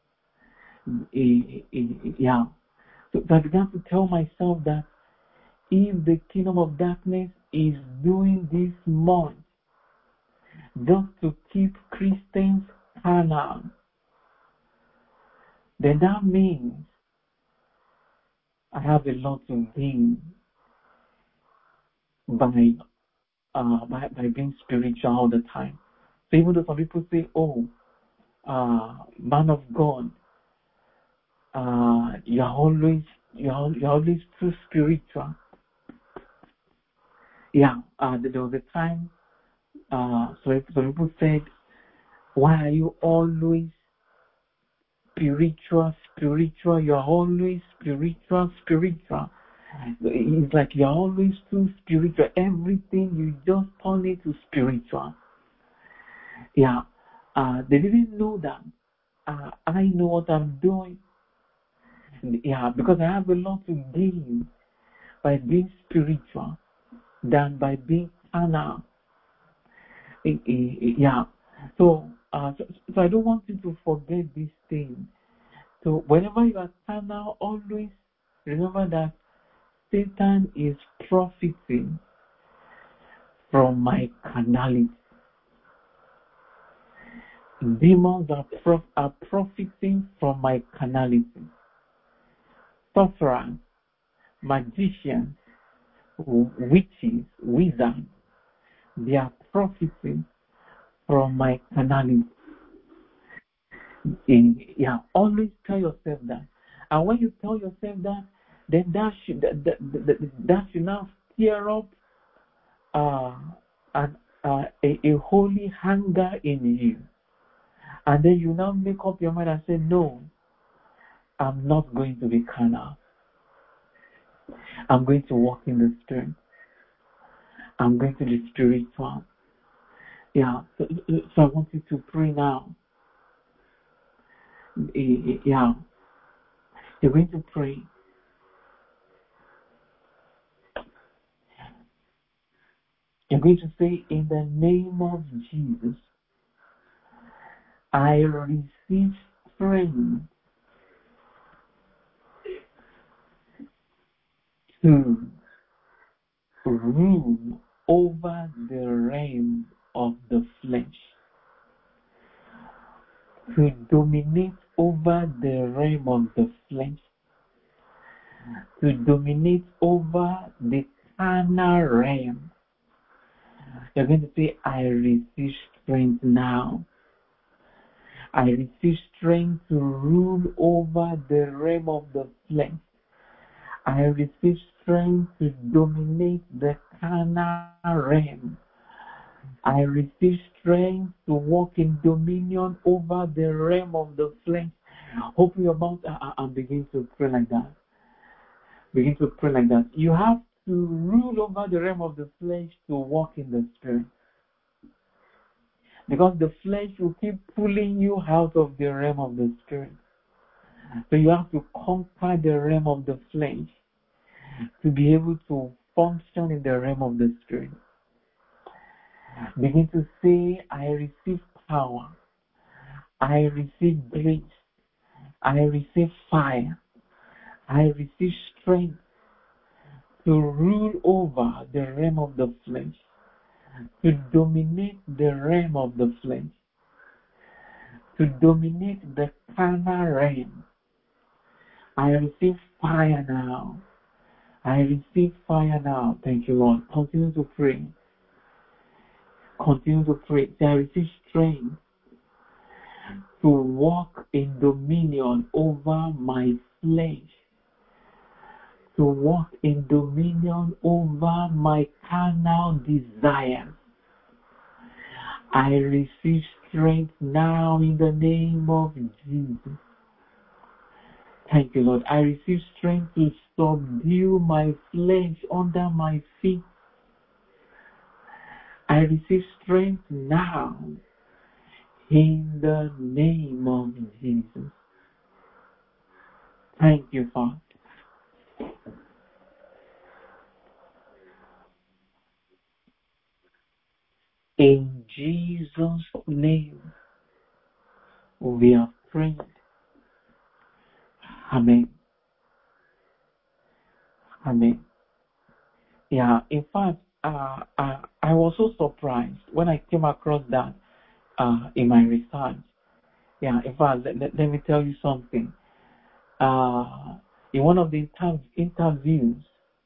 Yeah. So I began to tell myself that if the kingdom of darkness is doing this much just to keep Christians carnal, then that means I have a lot to gain by being spiritual all the time. So even though some people say, "Oh, man of God, you're always too spiritual." Yeah, there was a time some people said, "Why are you always spiritual? You're always spiritual." It's like you're always too spiritual. Everything you just turn it to spiritual. Yeah, they didn't know that I know what I'm doing. Yeah, because I have a lot to gain by being spiritual than by being carnal. Yeah. So I don't want you to forget this thing. So whenever you are carnal, always remember that Satan is profiting from my carnality. Demons are profiting from my carnality. Sorcerers, magicians, witches, wizards, they are profiting from my carnality. Yeah, always tell yourself that. And when you tell yourself that, then that should now stir up a holy hunger in you. And then you now make up your mind and say, "No, I'm not going to be carnal. I'm going to walk in the Spirit. I'm going to be spiritual." Yeah, so I want you to pray now. Yeah, you're going to pray. You're going to say, "In the name of Jesus, I receive strength to rule over the realm of the flesh. to dominate over the realm of the flesh, to dominate over the carnal realm. You're going to say, I receive strength now. I receive strength to rule over the realm of the flesh. I receive strength to dominate the carnal realm. I receive strength to walk in dominion over the realm of the flesh. Open your mouth and begin to pray like that. Begin to pray like that. You have to rule over the realm of the flesh to walk in the spirit. Because the flesh will keep pulling you out of the realm of the spirit. So you have to conquer the realm of the flesh to be able to function in the realm of the spirit. Begin to say, I receive power. I receive grace. I receive fire. I receive strength to rule over the realm of the flesh, to dominate the realm of the flesh, to dominate the carnal realm. I receive fire now. I receive fire now. Thank you, Lord. Continue to pray. Continue to pray. I receive strength to walk in dominion over my flesh, to walk in dominion over my carnal desires. I receive strength now in the name of Jesus. Thank you, Lord. I receive strength to subdue my flesh under my feet. I receive strength now in the name of Jesus. Thank you, Father. In Jesus' name, we have prayed. Amen. Amen. Yeah, in fact, I was so surprised when I came across that in my research. Yeah, in fact, let me tell you something. In one of the interviews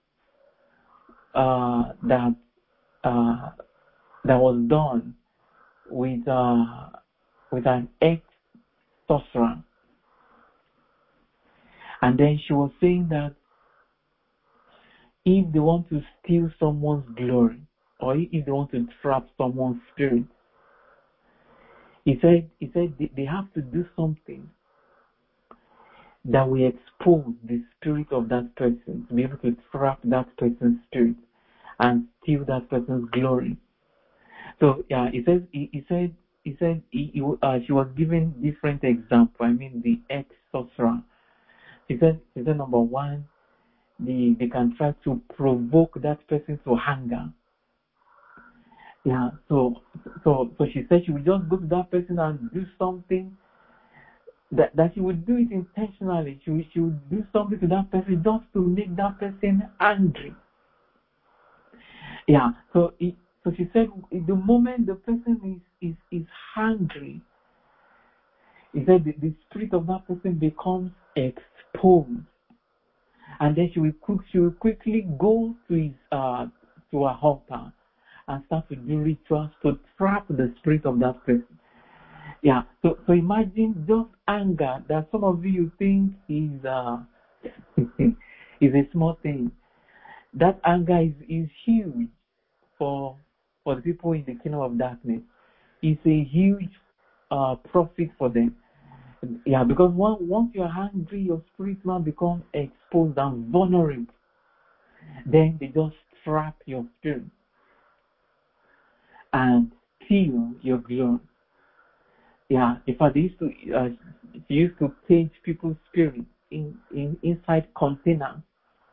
that was done with an ex-sorcerer, and then she was saying that if they want to steal someone's glory, or if they want to trap someone's spirit, he said they have to do something that will expose the spirit of that person, to be able to trap that person's spirit and steal that person's glory. So yeah, she was giving different examples. I mean, the ex-sorcerer. She said number one, they can try to provoke that person to anger. Yeah, so she said she would just go to that person and do something that she would do it intentionally. She would do something to that person just to make that person angry. Yeah, so she said the moment the person is hungry, he said the spirit of that person becomes exposed, and then she will quickly go to her altar and start to do rituals to trap the spirit of that person. Yeah, so imagine just anger that some of you think is is a small thing. That anger is huge for the people in the kingdom of darkness. It's a huge profit for them. Yeah, because once you're hungry, your spirit man becomes exposed and vulnerable. Then they just trap your spirit and steal your glory. Yeah, in fact, she used to cage people's spirit inside containers.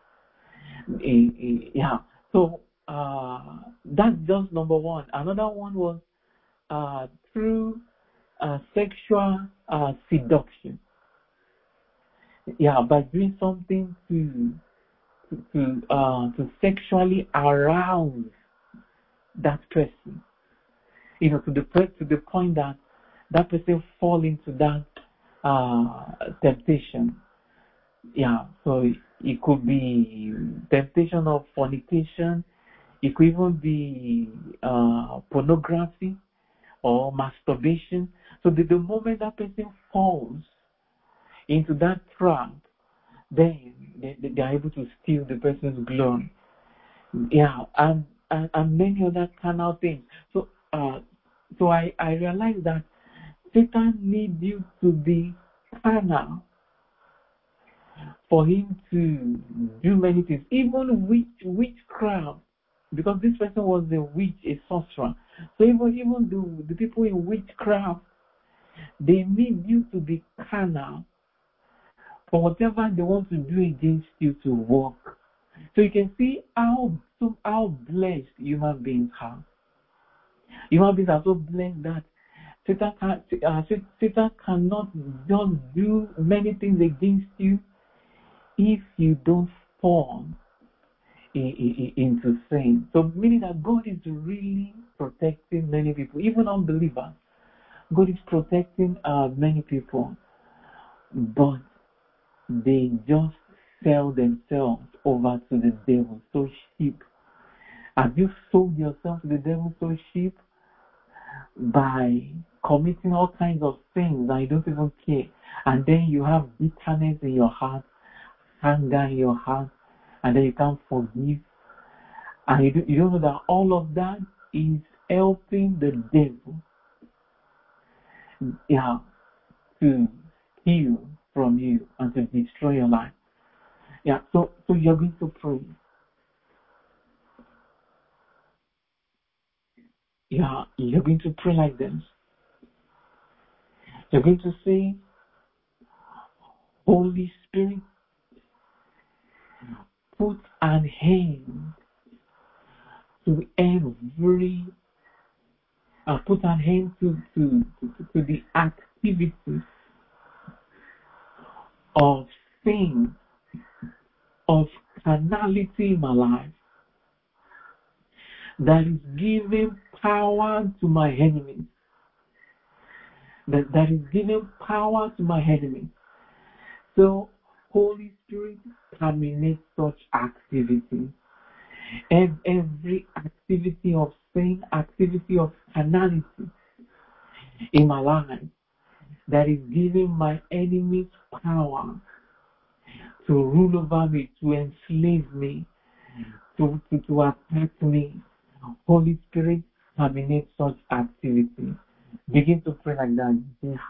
Yeah, so that's just number one. Another one was through sexual seduction. Yeah, by doing something to sexually arouse that person. To the point that that person fall into that temptation. Yeah, so it could be temptation of fornication. It could even be pornography or masturbation. So the moment that person falls into that trap, then they are able to steal the person's glory. Yeah, and many other carnal things. So I realized that Satan needs you to be carnal for him to do many things, even witchcraft, because this person was a witch, a sorcerer. So even the people in witchcraft, they need you to be carnal for whatever they want to do against you to work. So you can see how blessed human beings are. Human beings are so blessed that Satan cannot just do many things against you if you don't fall into sin. So meaning that God is really protecting many people, even unbelievers. God is protecting many people, but they just sell themselves over to the devil so cheap. Have you sold yourself to the devil so cheap by committing all kinds of things and you don't even care? And then you have bitterness in your heart, anger in your heart, and then you can't forgive. And you don't know that all of that is helping the devil, yeah, to steal from you and to destroy your life. Yeah, so you're going to pray. Yeah, you're going to pray like this. You're going to say, Holy Spirit, put an end to every, put an end to the activity of sin, of carnality in my life that is giving power to my enemies. That is giving power to my enemies. So, Holy Spirit, terminate such activity. Every activity of sin, activity of carnality in my life that is giving my enemies power to rule over me, to enslave me, to attack me. Holy Spirit, terminate such activity. Begin to pray like that.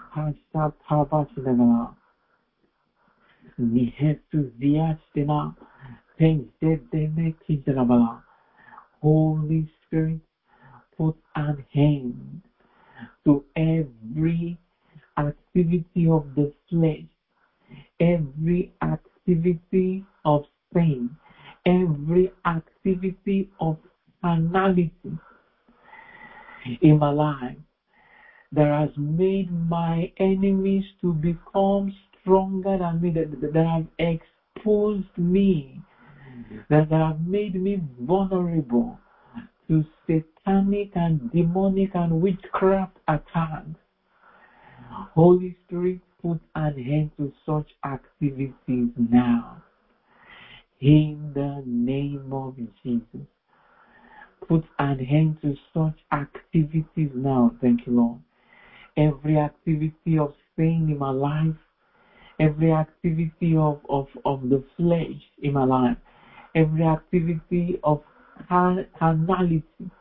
Holy Spirit, put an end to every activity of the flesh, every activity of sin, every activity of carnality in my life that has made my enemies to become stronger than me, that have exposed me, that have made me vulnerable to satanic and demonic and witchcraft attacks. Holy Spirit, put an end to such activities now. In the name of Jesus. Put an end to such activities now. Thank you, Lord. Every activity of sin in my life, every activity of the flesh in my life, every activity of carnality,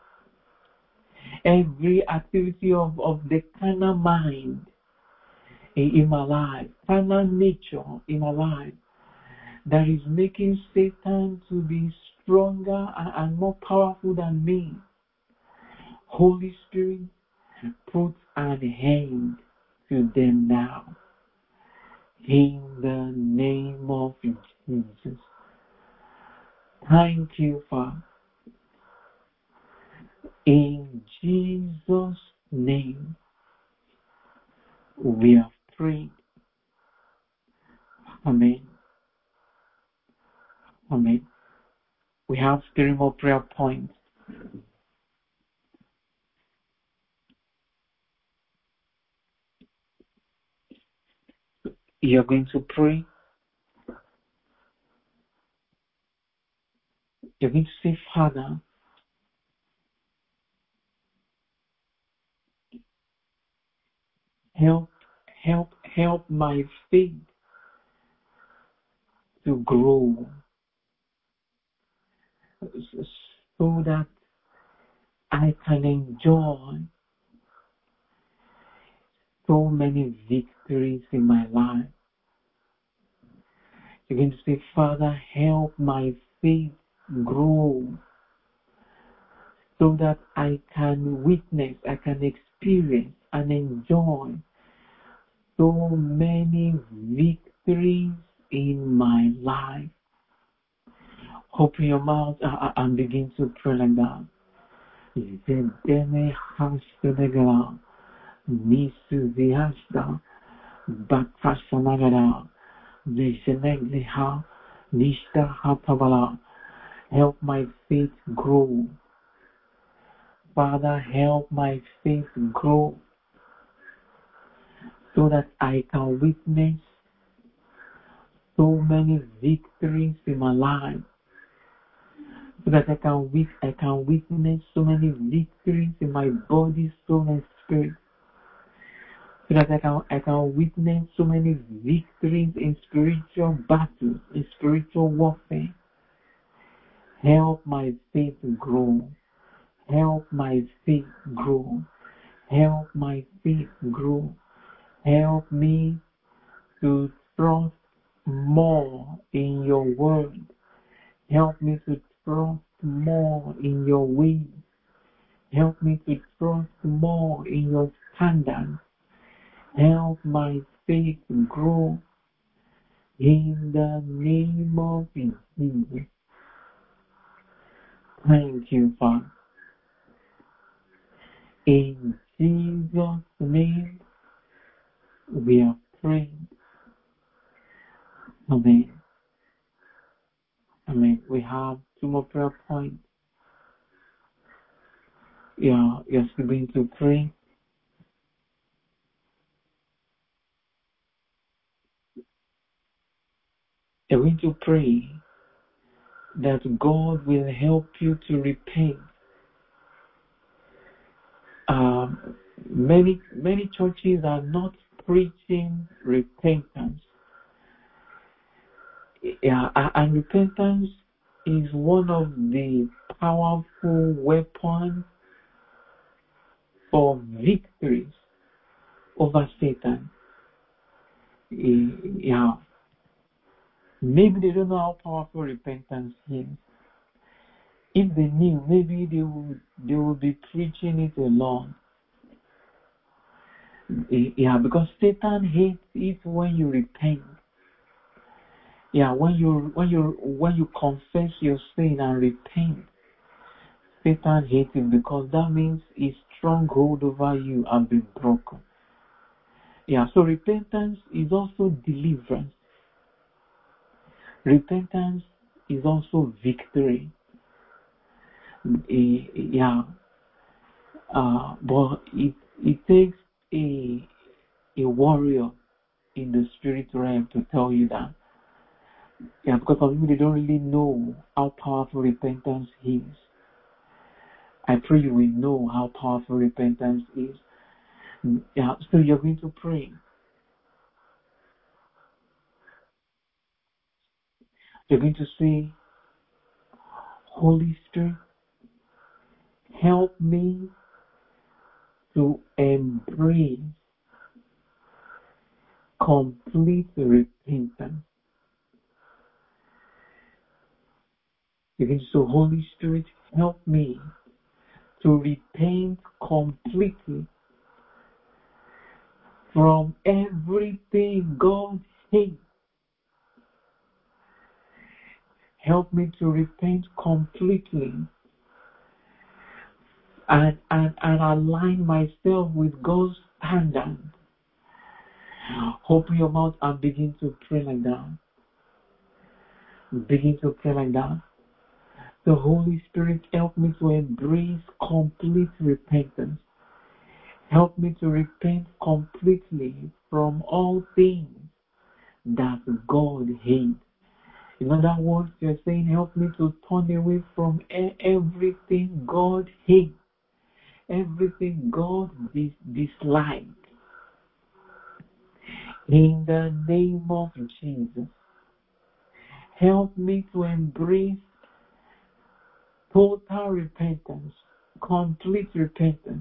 every activity of the carnal mind in my life, carnal nature in my life, that is making Satan to be stronger and more powerful than me. Holy Spirit, put an end to them now. In the name of Jesus. Thank you, Father. In Jesus' name, we have prayed. Amen. Amen. We have 3 more prayer points. You're going to pray. You're going to say, Father, help my faith to grow so that I can enjoy so many victories in my life. You're going to say, Father, help my faith grow so that I can witness, I can experience and enjoy so many victories in my life. Open your mouth and begin to pray like that. Zedeme hastegala, nisu vihasta, bakfasanagada, vizenegliha, nishta hapabala. Help my faith grow. Father, help my faith grow so that I can witness so many victories in my life. So that I can witness so many victories in my body, soul, and spirit. So that I can witness so many victories in spiritual battles, in spiritual warfare. Help my faith grow. Help my faith grow. Help my faith grow. Help me to trust more in your word. Help me to trust more in your ways. Help me to trust more in your standards. Help my faith grow in the name of Jesus. Thank you, Father. In Jesus' name, we are praying. Amen. Amen. We have two more prayer points. You're still going to pray. You're going to pray that God will help you to repent. Many churches are not preaching repentance. Yeah, and repentance is one of the powerful weapons for victories over Satan. Yeah, maybe they don't know how powerful repentance is. If they knew, maybe they would be preaching it alone. Yeah, because Satan hates it when you repent. Yeah, when you confess your sin and repent, Satan hates it because that means his stronghold over you has been broken. Yeah, so repentance is also deliverance. Repentance is also victory. Yeah, but it takes a warrior in the spirit realm to tell you that. Yeah, because some people, they don't really know how powerful repentance is. I pray you will know how powerful repentance is. Yeah, so you're going to pray. You're going to say, Holy Spirit, help me to embrace complete repentance. You're going to say, Holy Spirit, help me to repent completely from everything God hates. Help me to repent completely and align myself with God's standard. Open your mouth and begin to pray like that. Begin to pray like that. The Holy Spirit, help me to embrace complete repentance. Help me to repent completely from all things that God hates. In other words, you're saying, help me to turn away from everything God hates, everything God dislikes. In the name of Jesus, help me to embrace total repentance, complete repentance,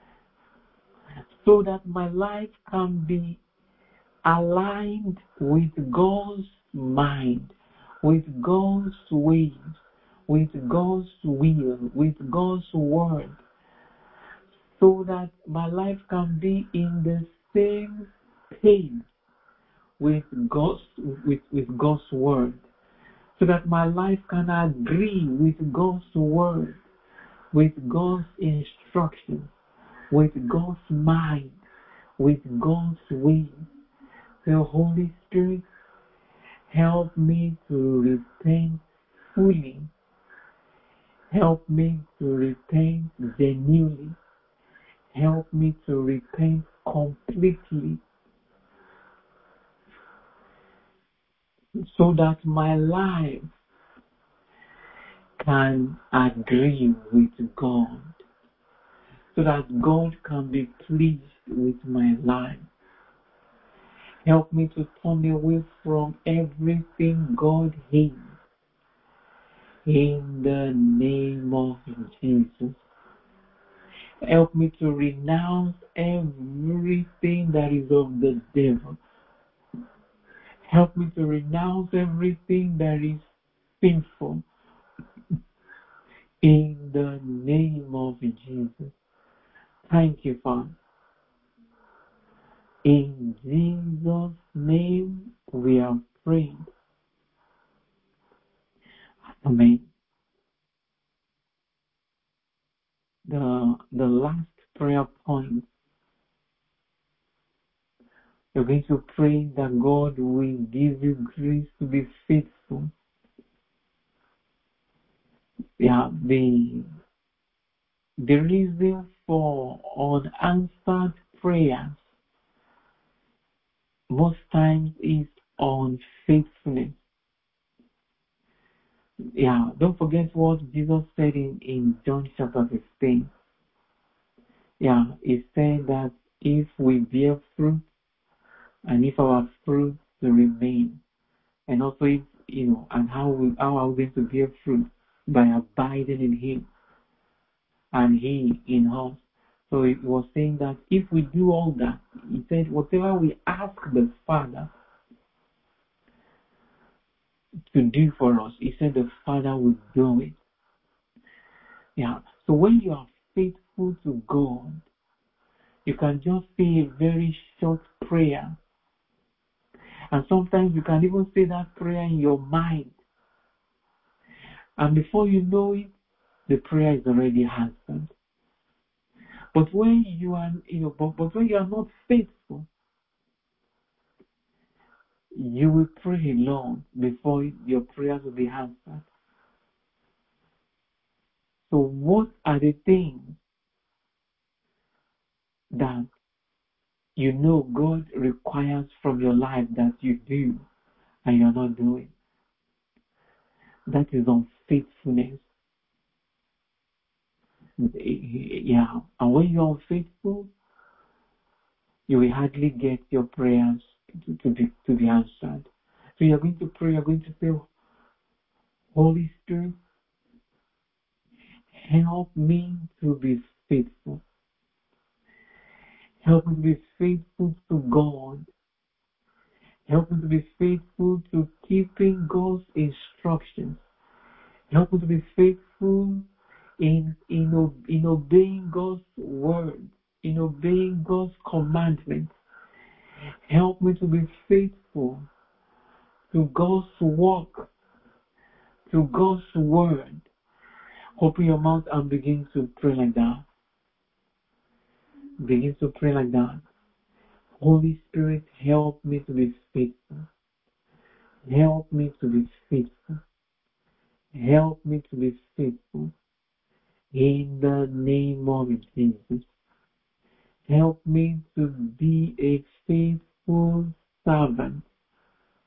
so that my life can be aligned with God's mind, with God's ways, with God's will, with God's word, so that my life can be in the same page with God's word, so that my life can agree with God's word, with God's instruction, with God's mind, with God's way. So Holy Spirit, help me to repent fully. Help me to repent genuinely. Help me to repent completely, so that my life can agree with God, so that God can be pleased with my life. Help me to turn away from everything God hates. In the name of Jesus. Help me to renounce everything that is of the devil. Help me to renounce everything that is sinful. In the name of Jesus. Thank you, Father. In Jesus' name we are praying. Amen. The last prayer point, you're going to pray that God will give you grace to be faithful. Yeah, the reason for unanswered prayers most times is unfaithfulness. Yeah, don't forget what Jesus said in John chapter 15. Yeah, he said that if we bear fruit, and if our fruit remain, and also if, and how are we going to bear fruit? By abiding in Him and He in us. So he was saying that if we do all that, he said, whatever we ask the Father to do for us, he said the Father will do it. Yeah. So when you are faithful to God, you can just say a very short prayer. And sometimes you can even say that prayer in your mind. And before you know it, the prayer is already answered. But when you are, but when you are not faithful, you will pray alone before your prayers will be answered. So what are the things that God requires from your life that you do and you're not doing? That is unfaithfulness. Yeah. And when you're unfaithful, you will hardly get your prayers to be answered. So you're going to pray, you're going to say, Holy Spirit, help me to be faithful. Help me to be faithful to God. Help me to be faithful to keeping God's instructions. Help me to be faithful in obeying God's word, in obeying God's commandments. Help me to be faithful to God's work, to God's word. Open your mouth and begin to pray like that. Begin to pray like that. Holy Spirit, help me to be faithful. Help me to be faithful. Help me to be faithful. In the name of Jesus. Help me to be a faithful servant.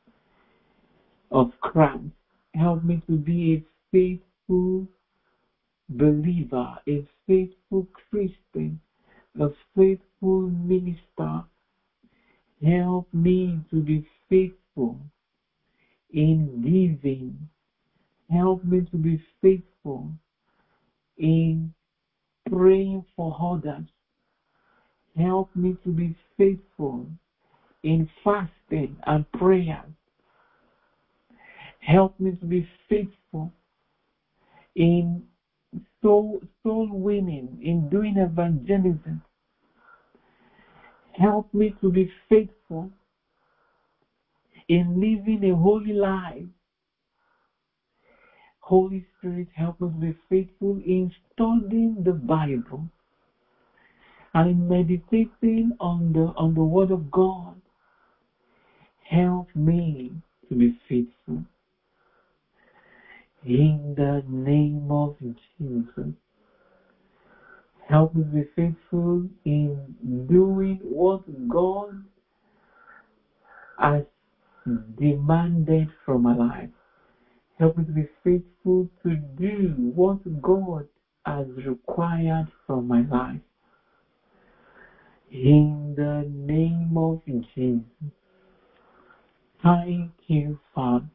of Christ. Help me to be a faithful believer, a faithful Christian, a faithful minister. Help me to be faithful in giving. Help me to be faithful in praying for others. Help me to be faithful in fasting and prayer. Help me to be faithful in soul winning, in doing evangelism. Help me to be faithful in living a holy life. Holy Spirit, help us be faithful in studying the Bible and in meditating on the Word of God. Help me to be faithful. In the name of Jesus, help us be faithful in doing what God has demanded from our life. Help us be faithful to do what God has required from my life. In the name of Jesus. Thank you, Father.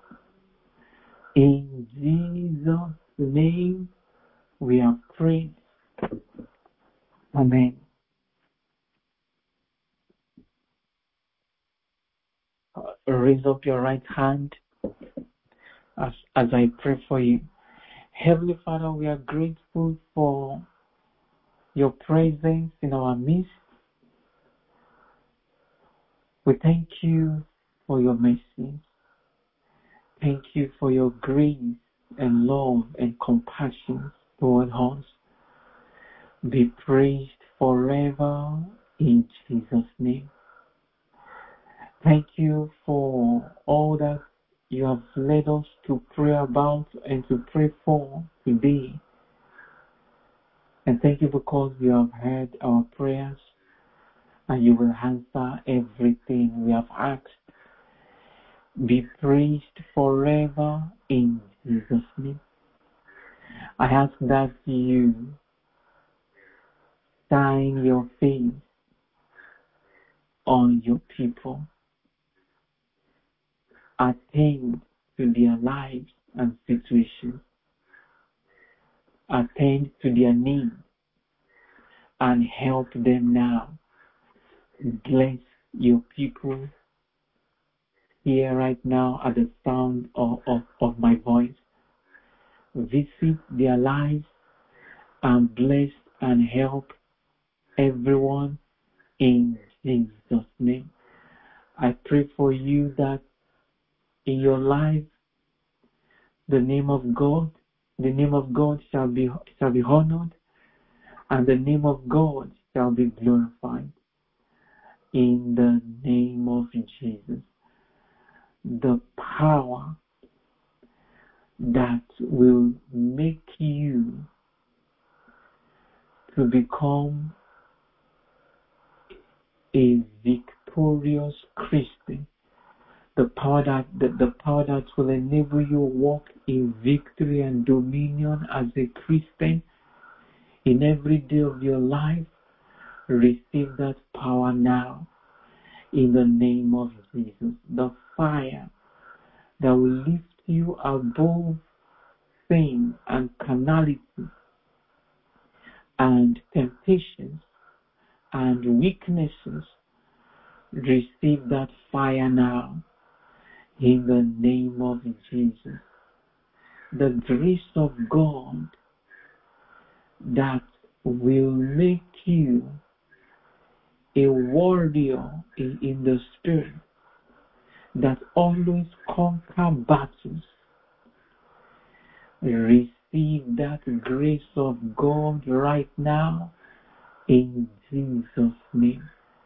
In Jesus' name we have prayed. Amen. Raise up your right hand as I pray for you. Heavenly Father, we are grateful for your presence in our midst. We thank you for your mercy. Thank you for your grace and love and compassion toward us. Be praised forever in Jesus' name. Thank you for all that you have led us to pray about and to pray for today. And thank you because you have heard our prayers and you will answer everything we have asked. Be praised forever in Jesus' name. I ask that you shine your face on your people. Attend to their lives and situations. Attend to their needs and help them now. Bless your people here right now at the sound of my voice. Visit their lives and bless and help everyone in Jesus' name. I pray for you that in your life the name of God shall be honored, and the name of God shall be glorified. In the name of Jesus, the power that will make you to become a victorious Christian, the power that will enable you to walk in victory and dominion as a Christian in every day of your life. Receive that power now in the name of Jesus. The fire that will lift you above sin and carnality and temptations and weaknesses. Receive that fire now in the name of Jesus. The grace of God that will make you a warrior in the spirit that always conquer battles. Receive that grace of God right now in Jesus' name.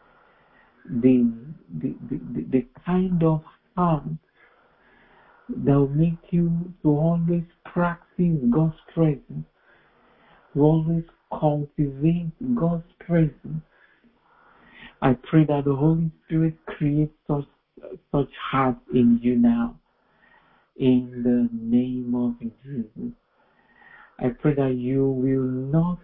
The kind of heart that will make you to always practice God's presence, to always cultivate God's presence. I pray that the Holy Spirit creates such heart in you now. in the name of Jesus. I pray that you will not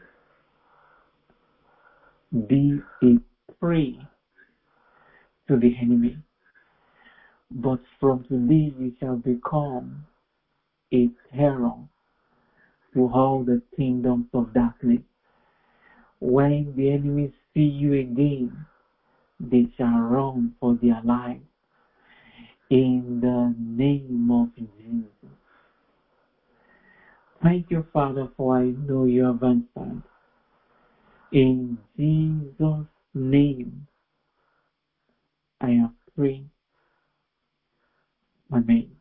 be a prey to the enemy, but from today you shall become a terror to all the kingdoms of darkness. When the enemies see you again, they shall run for their lives in the name of Jesus. Thank you, Father, for I know you have answered. In Jesus' name, I have prayed. Amen.